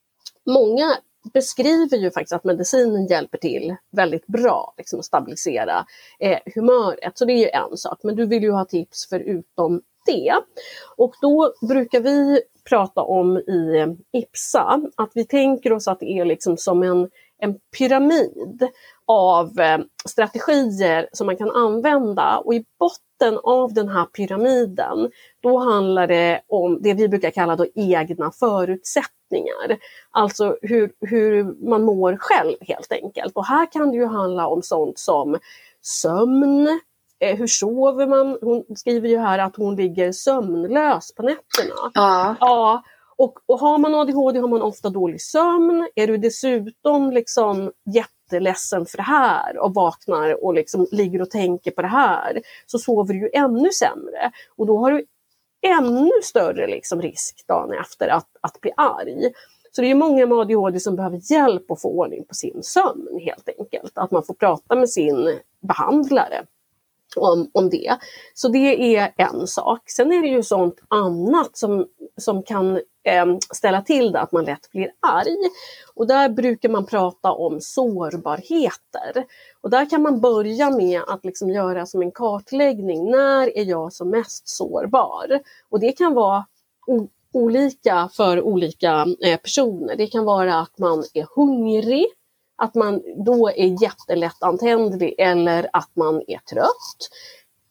Många beskriver ju faktiskt att medicinen hjälper till väldigt bra liksom, att stabilisera eh, humöret, så det är ju en sak, men du vill ju ha tips förutom det. Och då brukar vi prata om i IPSA att vi tänker oss att det är liksom som en, en pyramid av eh, strategier som man kan använda, och i botten av den här pyramiden då handlar det om det vi brukar kalla då egna förutsättningar. Alltså hur, hur man mår själv helt enkelt. Och här kan det ju handla om sånt som sömn. Hur sover man? Hon skriver ju här att hon ligger sömnlös på nätterna. Ja. Ja. Och, och har man A D H D har man ofta dålig sömn. Är du dessutom liksom jätteledsen för det här och vaknar och liksom ligger och tänker på det här, så sover du ju ännu sämre. Och då har du ännu större liksom risk dagen efter att, att bli arg. Så det är många med A D H D som behöver hjälp att få ordning på sin sömn helt enkelt. Att man får prata med sin behandlare om, om det. Så det är en sak. Sen är det ju sånt annat som, som kan eh, ställa till det, att man lätt blir arg. Och där brukar man prata om sårbarheter. Och där kan man börja med att liksom göra som en kartläggning. När är jag som mest sårbar? Och det kan vara o- olika för olika eh, personer. Det kan vara att man är hungrig, att man då är jättelätt antändlig, eller att man är trött.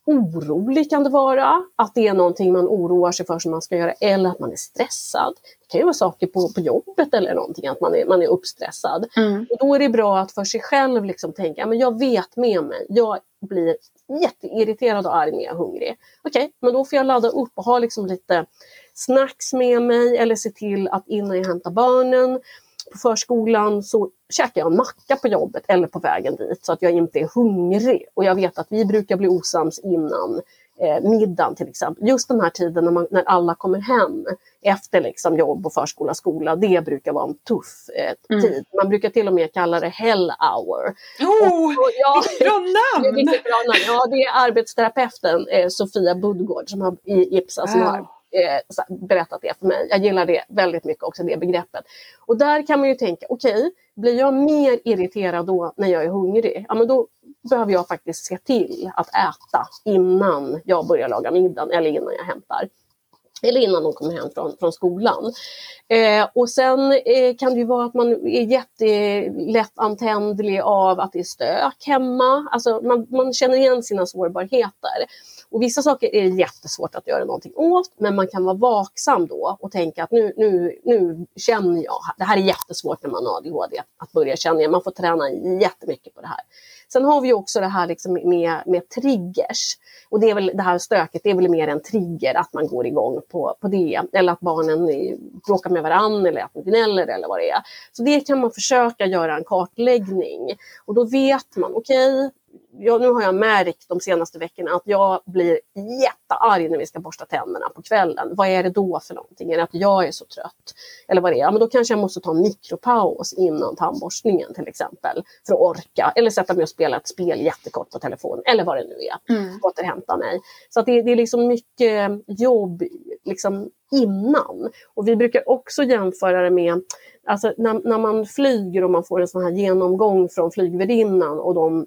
orolig kan det vara, att det är någonting man oroar sig för som man ska göra, eller att man är stressad. Det kan ju vara saker på, på jobbet eller någonting, att man är, man är uppstressad. Mm. Och då är det bra att för sig själv liksom tänka, men jag vet med mig, jag blir jätteirriterad och arg när jag är hungrig. Okej, okay, men då får jag ladda upp och ha liksom lite snacks med mig, eller se till att innan jag hämtar barnen på förskolan så käkar jag en macka på jobbet eller på vägen dit, så att jag inte är hungrig. Och jag vet att vi brukar bli osams innan eh, middagen till exempel. Just den här tiden när, man, när alla kommer hem efter liksom jobb och förskola, skola, det brukar vara en tuff eh, mm. tid. Man brukar till och med kalla det hell hour. Oh, och, och, ja, vilket bra namn! Det är bra namn! Ja, det är arbetsterapeuten eh, Sofia Budgård som har i Ipsa som wow. har eh, berättat det för mig. Jag gillar det väldigt mycket också, det begreppet. Och där kan man ju tänka, okej, okay, blir jag mer irriterad då när jag är hungrig? Ja, men då behöver jag faktiskt se till att äta innan jag börjar laga middagen eller innan jag hämtar. Eller innan de kommer hem från, från skolan. Eh, och sen eh, kan det ju vara att man är jättelätt antändlig av att det är stök hemma. Alltså man, man känner igen sina sårbarheter. Och vissa saker är jättesvårt att göra någonting åt, men man kan vara vaksam då och tänka att nu, nu, nu känner jag, det här är jättesvårt när man har A D H D, att börja känna, man får träna jättemycket på det här. Sen har vi också det här liksom med, med triggers, och det är väl det här stöket, det är väl mer en trigger att man går igång på, på det, eller att barnen bråkar med varann eller att de gnäller eller vad det är. Så det kan man försöka göra en kartläggning, och då vet man, okej, okay, jag, nu har jag märkt de senaste veckorna att jag blir jättearg när vi ska borsta tänderna på kvällen. Vad är det då för någonting? Är det att jag är så trött? Eller vad det är? Ja, men då kanske jag måste ta en mikropaus innan tandborstningen till exempel. För att orka. Eller sätta mig och spela ett spel jättekort på telefon. Eller vad det nu är. Mm. Återhämta mig. Så att det, det är liksom mycket jobb liksom innan. Och vi brukar också jämföra det med, alltså när, när man flyger och man får en sån här genomgång från flygvärdinnan och de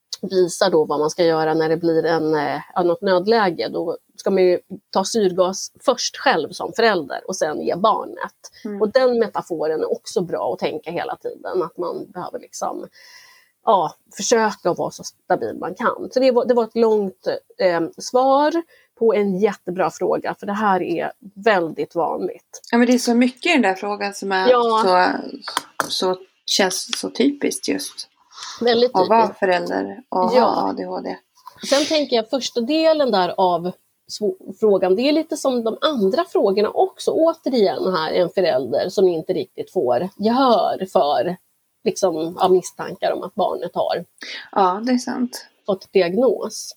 visar då vad man ska göra när det blir en, eh, något nödläge. Då ska man ju ta syrgas först själv som förälder och sen ge barnet. Mm. Och den metaforen är också bra att tänka hela tiden. Att man behöver liksom, ja, försöka vara så stabil man kan. Så det var, det var ett långt eh, svar på en jättebra fråga. För det här är väldigt vanligt. Ja, men det är så mycket i den där frågan som är ja. så, så känns så typiskt just. Väldigt typiskt. Att vara förälder och ja. ha A D H D. Sen tänker jag första delen där av frågan, det är lite som de andra frågorna också. Återigen här en förälder som inte riktigt får gehör för liksom, av misstankar om att barnet har ja, det är sant. fått diagnos.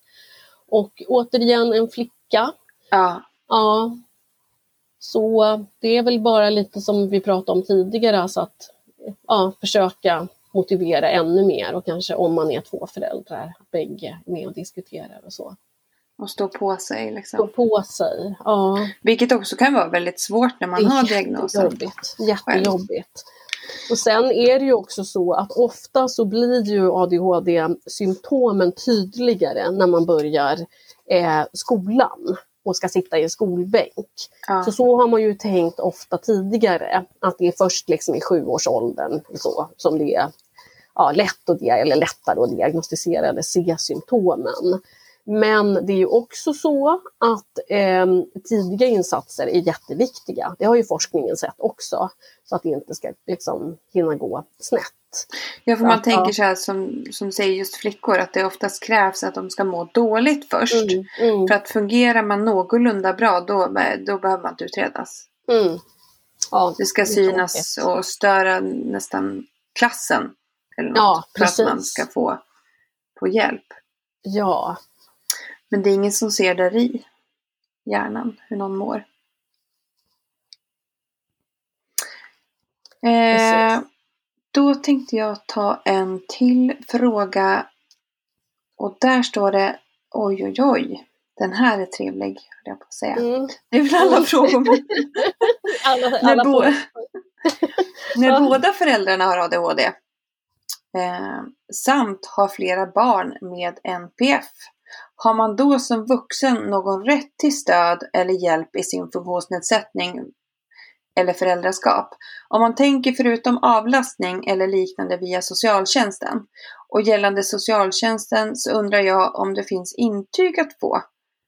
Och återigen en flicka. Ja. Ja. Så det är väl bara lite som vi pratade om tidigare, alltså att ja, försöka motivera ännu mer, och kanske om man är två föräldrar, bägge med och diskuterar och så. Och stå på sig liksom. Stå på sig, ja. Vilket också kan vara väldigt svårt när man har diagnosen. Jättejobbigt, jättejobbigt. Och sen är det ju också så att ofta så blir ju A D H D-symptomen tydligare när man börjar eh, skolan och ska sitta i en skolbänk. Ja. Så så har man ju tänkt ofta tidigare, att det är först liksom i sjuårsåldern så, som det är ja, lätt att, eller lättare att diagnostisera eller se symptomen. Men det är ju också så att eh, tidiga insatser är jätteviktiga. Det har ju forskningen sett också. Så att det inte ska liksom hinna gå snett. Ja, för man att, tänker så här som, som säger just flickor, att det oftast krävs att de ska må dåligt först. Mm, mm. För att fungerar man någorlunda bra, då, då behöver man inte utredas. Mm. Ja, det ska synas det och störa nästan klassen. Eller något, ja, för att man ska få, få hjälp. Ja. Men det är ingen som ser där i hjärnan hur någon mår. Eh, då tänkte jag ta en till fråga. Och där står det, oj oj oj. Den här är trevlig, höll jag på att säga. Mm. Det är väl alla mm. frågor. alla, när alla bo- när båda föräldrarna har A D H D. Eh, samt har flera barn med N P F. Har man då som vuxen någon rätt till stöd eller hjälp i sin funktionsnedsättning eller föräldraskap? Om man tänker förutom avlastning eller liknande via socialtjänsten. Och gällande socialtjänsten så undrar jag om det finns intyg att få.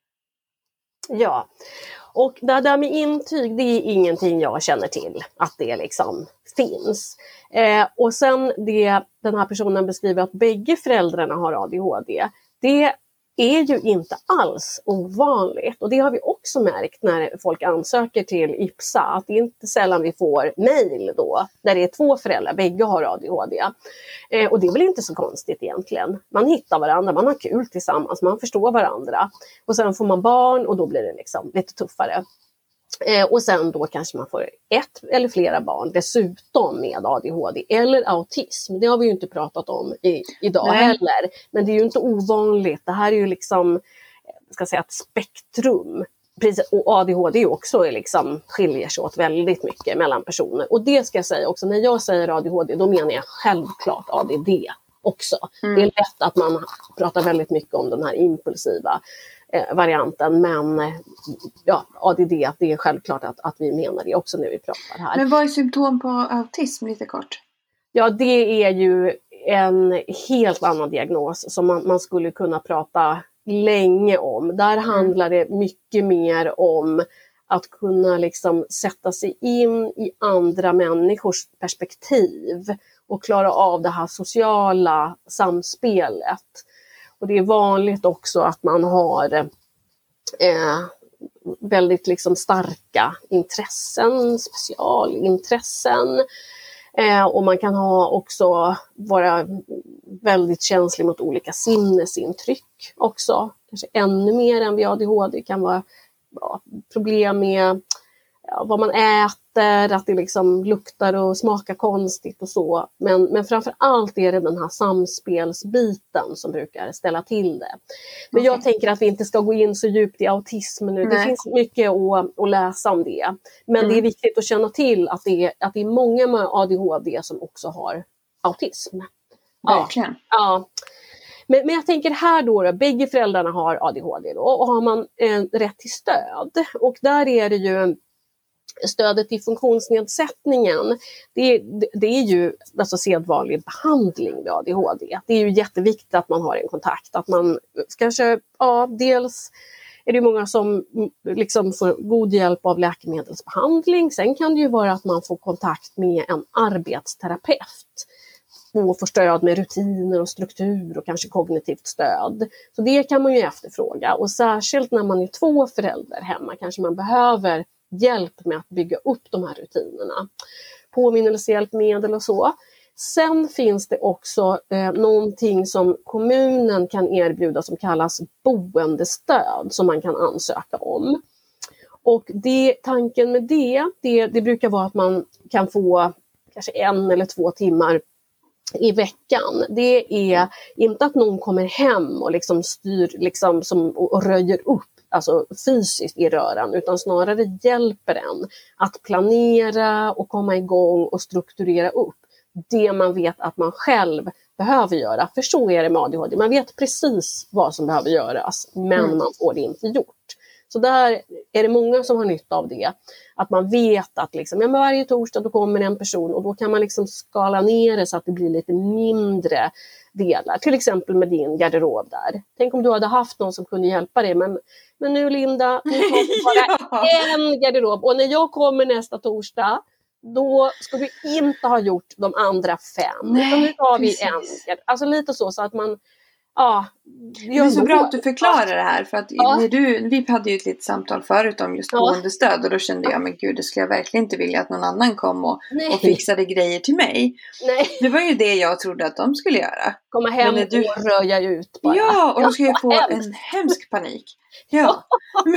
Ja, och det där med intyg, det är ingenting jag känner till att det liksom finns. Eh, och sen det den här personen beskriver att bägge föräldrarna har A D H D, det är ju inte alls ovanligt. Och det har vi också märkt när folk ansöker till IPSA, att det är inte sällan vi får mejl då, där det är två föräldrar, bägge har A D H D. Eh, och det är väl inte så konstigt egentligen. Man hittar varandra, man har kul tillsammans, man förstår varandra. Och sen får man barn och då blir det liksom lite tuffare. Eh, och sen då kanske man får ett eller flera barn dessutom med A D H D eller autism. Det har vi ju inte pratat om i, idag Nej. heller. Men det är ju inte ovanligt. Det här är ju liksom, ska jag säga, ett spektrum. Precis, och A D H D också är liksom, skiljer sig åt väldigt mycket mellan personer. Och det ska jag säga också, när jag säger A D H D, då menar jag självklart A D D också. Mm. Det är lätt att man pratar väldigt mycket om den här impulsiva varianten, men ja, A D D, det är självklart att, att vi menar det också när vi pratar här. Men vad är symptom på autism, lite kort? Ja, det är ju en helt annan diagnos som man, man skulle kunna prata länge om. Där mm. handlar det mycket mer om att kunna liksom sätta sig in i andra människors perspektiv och klara av det här sociala samspelet. Och det är vanligt också att man har eh, väldigt liksom starka intressen, specialintressen. Eh, och man kan ha också vara väldigt känslig mot olika sinnesintryck också. Kanske ännu mer än vid A D H D. Det kan vara ja, problem med ja, vad man äter, att det liksom luktar och smakar konstigt och så. Men, men framför allt är det den här samspelsbiten som brukar ställa till det. Men okay. jag tänker att vi inte ska gå in så djupt i autism nu. Nej. Det finns mycket att, att läsa om det. Men mm. det är viktigt att känna till att det är, att det är många med A D H D som också har autism. Verkligen. Ja. ja. Men, men jag tänker här då, då, bägge föräldrarna har A D H D då, och har man eh, rätt till stöd. Och där är det ju stödet till funktionsnedsättningen, det, det, det är ju alltså sedvanlig behandling vid A D H D. Det är ju jätteviktigt att man har en kontakt. Att man kanske, ja, dels är det många som liksom får god hjälp av läkemedelsbehandling. Sen kan det ju vara att man får kontakt med en arbetsterapeut och får stöd med rutiner och struktur och kanske kognitivt stöd. Så det kan man ju efterfråga. Och särskilt när man är två föräldrar hemma kanske man behöver hjälp med att bygga upp de här rutinerna. Påminnelsehjälpmedel och så. Sen finns det också eh, någonting som kommunen kan erbjuda som kallas boendestöd som man kan ansöka om. Och det, tanken med det, det, det brukar vara att man kan få kanske en eller två timmar i veckan. Det är inte att någon kommer hem och liksom styr liksom som, och röjer upp, alltså fysiskt i röran, utan snarare hjälper en att planera och komma igång och strukturera upp det man vet att man själv behöver göra. För så är det med A D H D. Man vet precis vad som behöver göras, men mm. man får det inte gjort. Så där är det många som har nytta av det. Att man vet att liksom, ja, varje torsdag då kommer en person och då kan man liksom skala ner det så att det blir lite mindre delar. Till exempel med din garderob där. Tänk om du hade haft någon som kunde hjälpa dig. Men, men nu Linda, nu har vi bara ja. en garderob. Och när jag kommer nästa torsdag, då ska du inte ha gjort de andra fem. Nej, utan nu tar vi precis. en. Alltså lite så, så att man... Ja, det är så bra att du förklarar det här. För att ja. när du, vi hade ju ett litet samtal förut om just boendestöd. Ja. Och då kände jag, men gud, det skulle jag verkligen inte vilja att någon annan kom och, och fixade grejer till mig. Nej. Det var ju det jag trodde att de skulle göra. Komma hem du... och röja ut bara. Ja, och då skulle jag få en hemsk panik. Ja.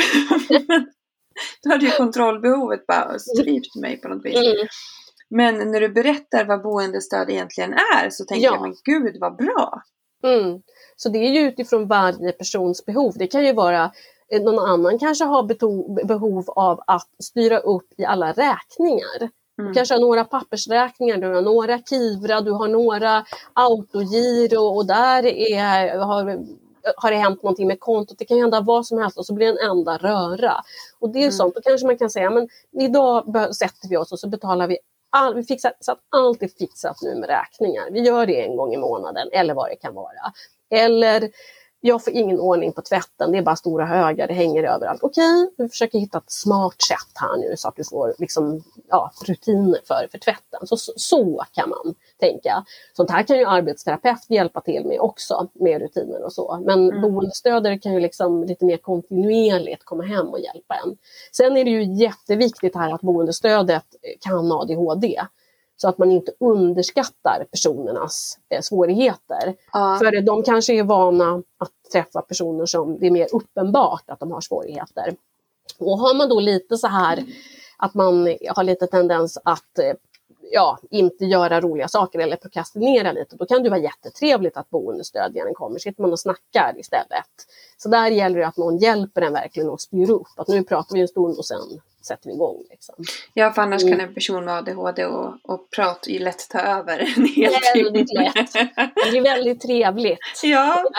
Men, då hade ju kontrollbehovet bara strypt mig på något vis. Mm. Men när du berättar vad boendestöd egentligen är så tänker ja. jag, men gud vad bra. Mm. Så det är ju utifrån varje persons behov. Det kan ju vara någon annan kanske har beto- behov av att styra upp i alla räkningar. Mm. Du kanske har några pappersräkningar, du har några Kivra, du har några autogiro och där är, har, har det hänt någonting med kontot. Det kan hända vad som helst och så blir det en enda röra. Och det är mm. sånt, då kanske man kan säga, men idag sätter vi oss och så betalar vi all, vi fixar så att allt är fixat nu med räkningar. Vi gör det en gång i månaden eller vad det kan vara. Eller jag får ingen ordning på tvätten, det är bara stora högar, det hänger överallt. Okej, vi försöker hitta ett smart sätt här nu så att du får liksom, ja, rutiner för, för tvätten. Så, så, så kan man tänka. Sånt här kan ju arbetsterapeut hjälpa till med också, med rutiner och så. Men mm. boendestödare kan ju liksom lite mer kontinuerligt komma hem och hjälpa en. Sen är det ju jätteviktigt här att boendestödet kan A D H D. Så att man inte underskattar personernas eh, svårigheter. Ja. För de kanske är vana att träffa personer som det är mer uppenbart att de har svårigheter. Och har man då lite så här att man har lite tendens att eh, ja, inte göra roliga saker eller prokrastinera lite, då kan det vara jättetrevligt att boendestödjaren kommer. Sitter man och snackar istället. Så där gäller det att någon hjälper en verkligen och styr upp. Att nu pratar vi en stund och sen sätter vi igång. Liksom. Ja, för annars mm. kan en person med A D H D och, och prat ju lätt ta över en hel Väldigt lätt. Det är väldigt trevligt. Ja,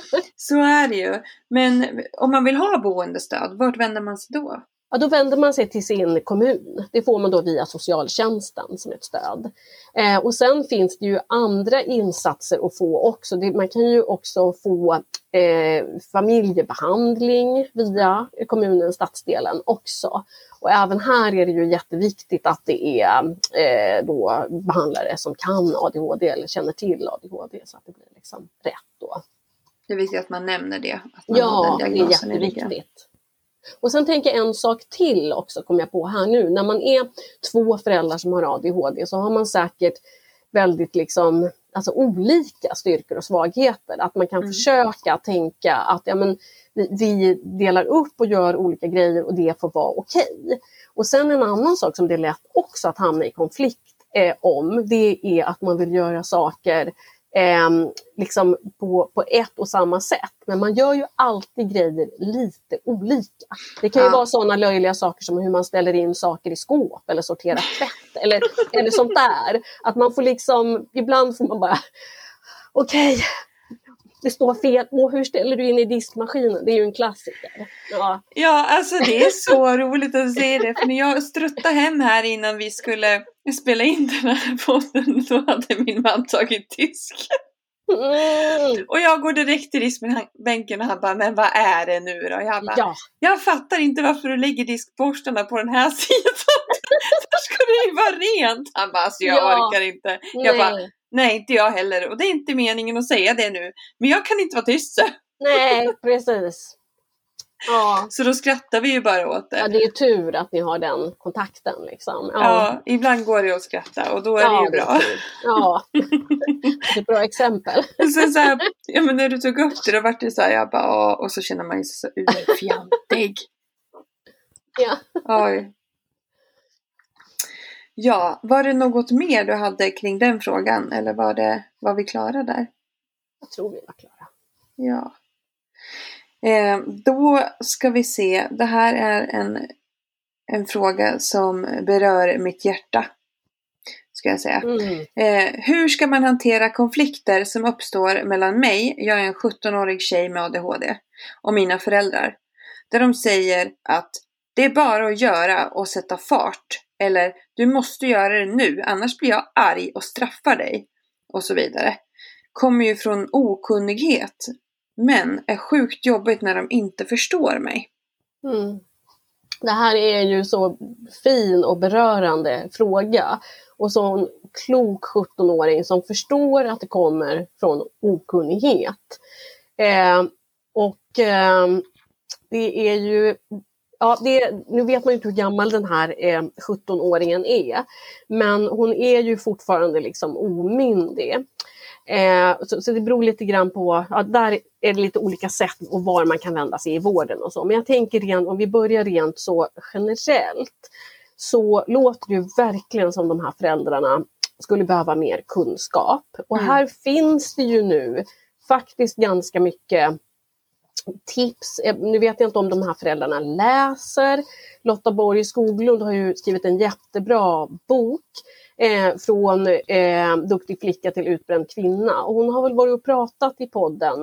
så är det ju. Men om man vill ha boendestöd, vart vänder man sig då? Ja, då vänder man sig till sin kommun. Det får man då via socialtjänsten som ett stöd. Eh, och sen finns det ju andra insatser att få också. Det, man kan ju också få eh, familjebehandling via kommunens stadsdelen också. Och även här är det ju jätteviktigt att det är eh, då behandlare som kan A D H D eller känner till A D H D så att det blir liksom rätt då. Det är viktigt att man nämner det. Att man ja, det är jätteviktigt. Och sen tänker jag en sak till också, kommer jag på här nu. När man är två föräldrar som har A D H D så har man säkert väldigt liksom, alltså olika styrkor och svagheter. Att man kan mm. försöka tänka att ja, men, vi, vi delar upp och gör olika grejer och det får vara okej. Och sen en annan sak som det är lätt också att hamna i konflikt eh, om, det är att man vill göra saker Eh, liksom på, på ett och samma sätt. Men man gör ju alltid grejer lite olika. Det kan ju ja. vara sådana löjliga saker som hur man ställer in saker i skåp eller sorterar tvätt eller, eller sånt där. Att man får liksom, ibland får man bara okej, okay, det står fel. Och hur ställer du in i diskmaskinen? Det är ju en klassiker. Ja, ja alltså det är så roligt att se det. För när jag struttade hem här innan vi skulle spela in den här podden, då hade min man tagit disk. Mm. Och jag går direkt till diskbänken och han bara, men vad är det nu då? Jag bara, ja. jag fattar inte varför du lägger diskborstarna på den här sidan. Där ska det ju vara rent. Han bara, alltså jag ja. orkar inte. Jag bara, nej, inte jag heller. Och det är inte meningen att säga det nu. Men jag kan inte vara tyst. Nej, precis. Ja. Så då skrattar vi ju bara åt det. Ja, det är tur att ni har den kontakten. Liksom. Ja. ja, ibland går det att skratta och då är ja, det ju bra. Det ja, det är ett bra exempel. Så, så här, ja, men när du tog upp det, då var det så här, jag bara, och så känner man ju sig så urfjantig. Ja. Oj. Ja, var det något mer du hade kring den frågan? Eller var, det, var vi klara där? Jag tror vi var klara. Ja. Eh, då ska vi se. Det här är en, en fråga som berör mitt hjärta. Ska jag säga. Mm. Eh, hur ska man hantera konflikter som uppstår mellan mig, jag är en sjuttonårig tjej med A D H D, och mina föräldrar? Där de säger att det är bara att göra och sätta fart. Eller du måste göra det nu, annars blir jag arg och straffar dig. Och så vidare. Kommer ju från okunnighet. Men är sjukt jobbigt när de inte förstår mig. Mm. Det här är ju så fin och berörande fråga. Och så en klok sjuttonåring som förstår att det kommer från okunnighet. Eh, och eh, det är ju... Ja, det, nu vet man ju inte hur gammal den här eh, sjuttonåringen är. Men hon är ju fortfarande liksom omyndig. Eh, så, så det beror lite grann på, ja, där är det lite olika sätt och var man kan vända sig i vården och så. Men jag tänker rent, om vi börjar rent så generellt, så låter det ju verkligen som de här föräldrarna skulle behöva mer kunskap. Och mm. här finns det ju nu faktiskt ganska mycket tips. Nu vet jag inte om de här föräldrarna läser. Lotta Borg Skoglund har ju skrivit en jättebra bok eh, från eh, Duktig flicka till utbränd kvinna. Och hon har väl varit och pratat i podden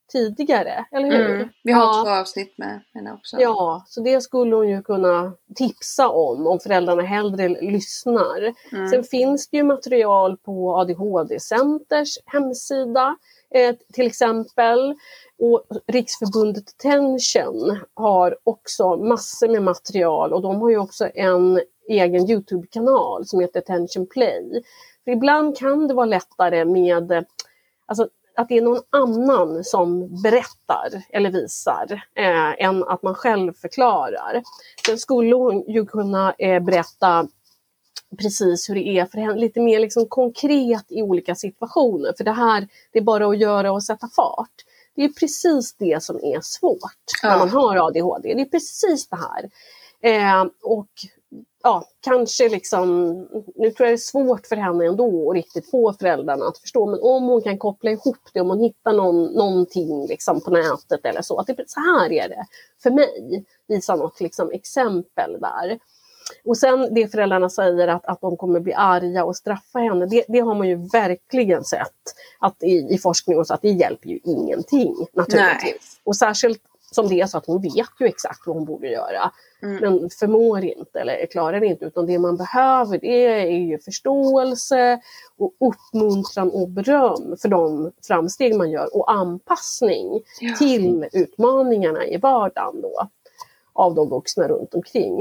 tidigare, eller hur? Mm. Vi har ja. två avsnitt med henne också. Ja, så det skulle hon ju kunna tipsa om, om föräldrarna hellre lyssnar. Mm. Sen finns det ju material på A D H D-centers hemsida, eh, till exempel. Och Riksförbundet Tension har också massor med material, och de har ju också en egen YouTube-kanal som heter Tension Play. För ibland kan det vara lättare med, alltså, att det är någon annan som berättar eller visar eh, än att man själv förklarar. Sen skulle hon ju kunna eh, berätta precis hur det är för henne, lite mer liksom konkret i olika situationer. För det här, det är bara att göra och sätta fart. Det är precis det som är svårt ja. när man har A D H D. Det är precis det här. Eh, och ja, kanske liksom, nu tror jag det är svårt för henne ändå att riktigt få föräldrarna att förstå, men om hon kan koppla ihop det, om hon hittar någon, någonting liksom på nätet eller så, att det, så här är det för mig, visa något liksom exempel där. Och sen det föräldrarna säger att, att de kommer bli arga och straffa henne, det, det har man ju verkligen sett att i, i forskning, och så att det hjälper ju ingenting naturligtvis. Nej. Och särskilt som det är så att hon vet ju exakt vad hon borde göra. Mm. Men förmår inte eller klarar inte, utan det man behöver det är ju förståelse och uppmuntran och beröm för de framsteg man gör, och anpassning ja. till utmaningarna i vardagen då, av de vuxna runt omkring.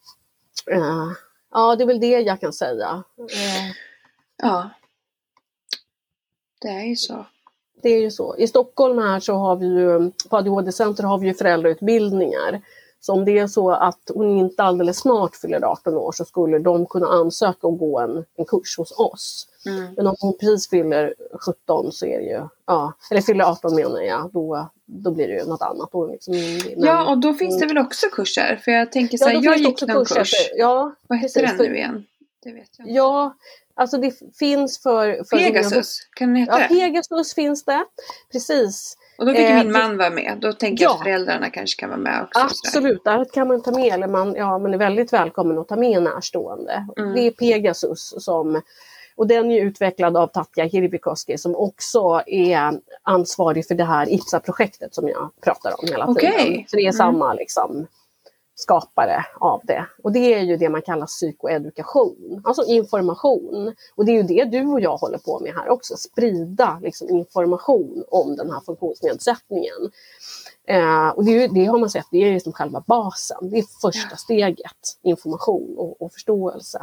Uh, ja, det är väl det jag kan säga. Uh, ja, det är ju så. Det är ju så. I Stockholm här så har vi ju, på A D H D-center har vi ju föräldrautbildningar. Så om det är så att hon inte alldeles snart fyller arton år, så skulle de kunna ansöka och gå en, en kurs hos oss. Mm. Men om hon precis fyller sjutton så är det ju, ja, eller fyller arton menar jag, då, då blir det ju något annat. Då liksom, men, ja, och då finns det väl också kurser? För jag tänker så här, ja, jag gick någon kurser. kurs. Ja, vad heter precis, den nu igen? Det vet jag inte. Ja, alltså det finns för... för Pegasus, kan den heta ja, det? Pegasus finns det, precis. Och då fick eh, min man vara med. Då tänker ja. jag att föräldrarna kanske kan vara med också. Absolut, där kan man ta med. Eller man, ja, man är väldigt välkommen att ta med närstående. Mm. Det är Pegasus som... Och den är utvecklad av Tatja Hirvikoski, som också är ansvarig för det här I P S A-projektet som jag pratar om hela tiden. Okay. Så det är mm. samma liksom, skapare av det. Och det är ju det man kallar psykoedukation, alltså information. Och det är ju det du och jag håller på med här också, sprida liksom, information om den här funktionsnedsättningen. Eh, och det, är ju, det har man sett, det är liksom själva basen, det är första ja. steget, information och, och förståelse.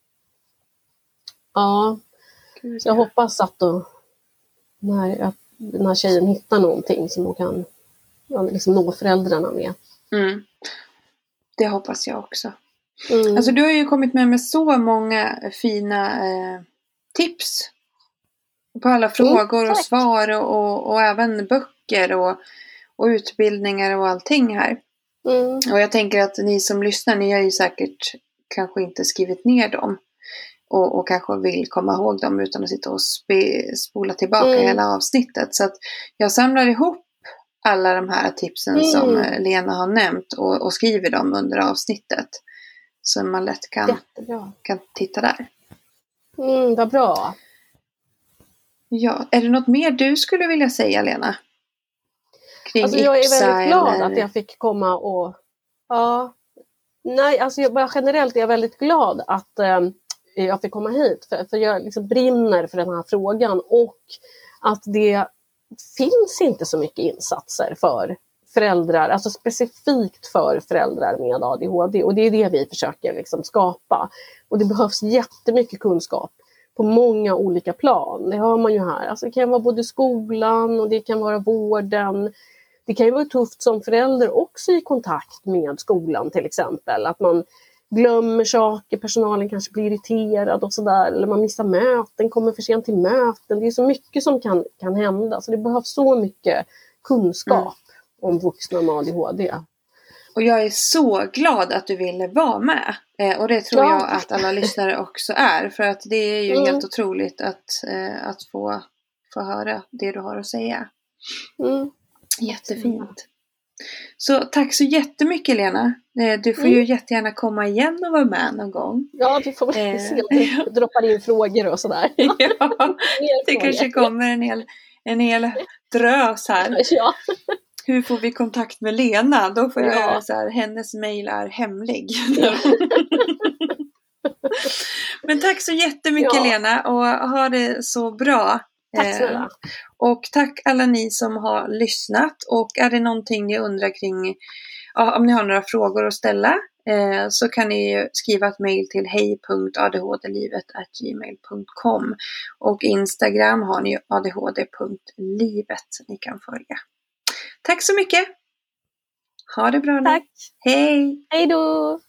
Ja, så jag hoppas att då, när, att den här tjejen hittar någonting som hon kan ja, liksom nå föräldrarna med. Mm. Det hoppas jag också. Mm. Alltså du har ju kommit med med så många fina eh, tips. På alla frågor mm, och svar och, och, och även böcker och, och utbildningar och allting här. Mm. Och jag tänker att ni som lyssnar, ni har ju säkert kanske inte skrivit ner dem. Och, och kanske vill komma ihåg dem utan att sitta och spe, spola tillbaka mm. hela avsnittet. Så att jag samlar ihop alla de här tipsen mm. som Lena har nämnt och, och skriver dem under avsnittet. Så man lätt kan, kan titta där. Mm, vad bra. Ja, är det något mer du skulle vilja säga, Lena? Kring alltså jag är väldigt glad eller... att jag fick komma och... Ja, nej, alltså jag, bara generellt är jag väldigt glad att eh, jag fick komma hit. För, för jag liksom brinner för den här frågan. Och att det finns inte så mycket insatser för föräldrar, alltså specifikt för föräldrar med A D H D. Och det är det vi försöker liksom skapa. Och det behövs jättemycket kunskap på många olika plan. Det hör man ju här. Alltså det kan vara både skolan och det kan vara vården. Det kan ju vara tufft som förälder också i kontakt med skolan till exempel. Att man glömmer saker, personalen kanske blir irriterad och sådär. Eller man missar möten, kommer för sent till möten. Det är så mycket som kan, kan hända. Så det behövs så mycket kunskap mm. om vuxna med A D H D. Och jag är så glad att du ville vara med. Eh, och det tror ja. jag att alla lyssnare också är. För att det är ju mm. helt otroligt att, eh, att få, få höra det du har att säga. Mm. Jättefint. Så tack så jättemycket, Lena. Eh, du får mm. ju jättegärna komma igen och vara med någon gång. Ja, vi får väl eh. se. Du droppar in frågor och sådär. Ja, det kanske kommer en hel, en hel drös här. Ja. Hur får vi kontakt med Lena? Då får jag Ja. göra så här, hennes mejl är hemlig. Ja. Men tack så jättemycket Ja. Lena och ha det så bra. Tack snälla. Eh, och tack alla ni som har lyssnat. Och är det någonting ni undrar kring, ja, om ni har några frågor att ställa, eh, så kan ni skriva ett mejl till hej punkt a d h d livet at gmail punkt com. Och Instagram har ni a d h d punkt livet ni kan följa. Tack så mycket. Ha det bra nu. Tack. Hej. Hej då.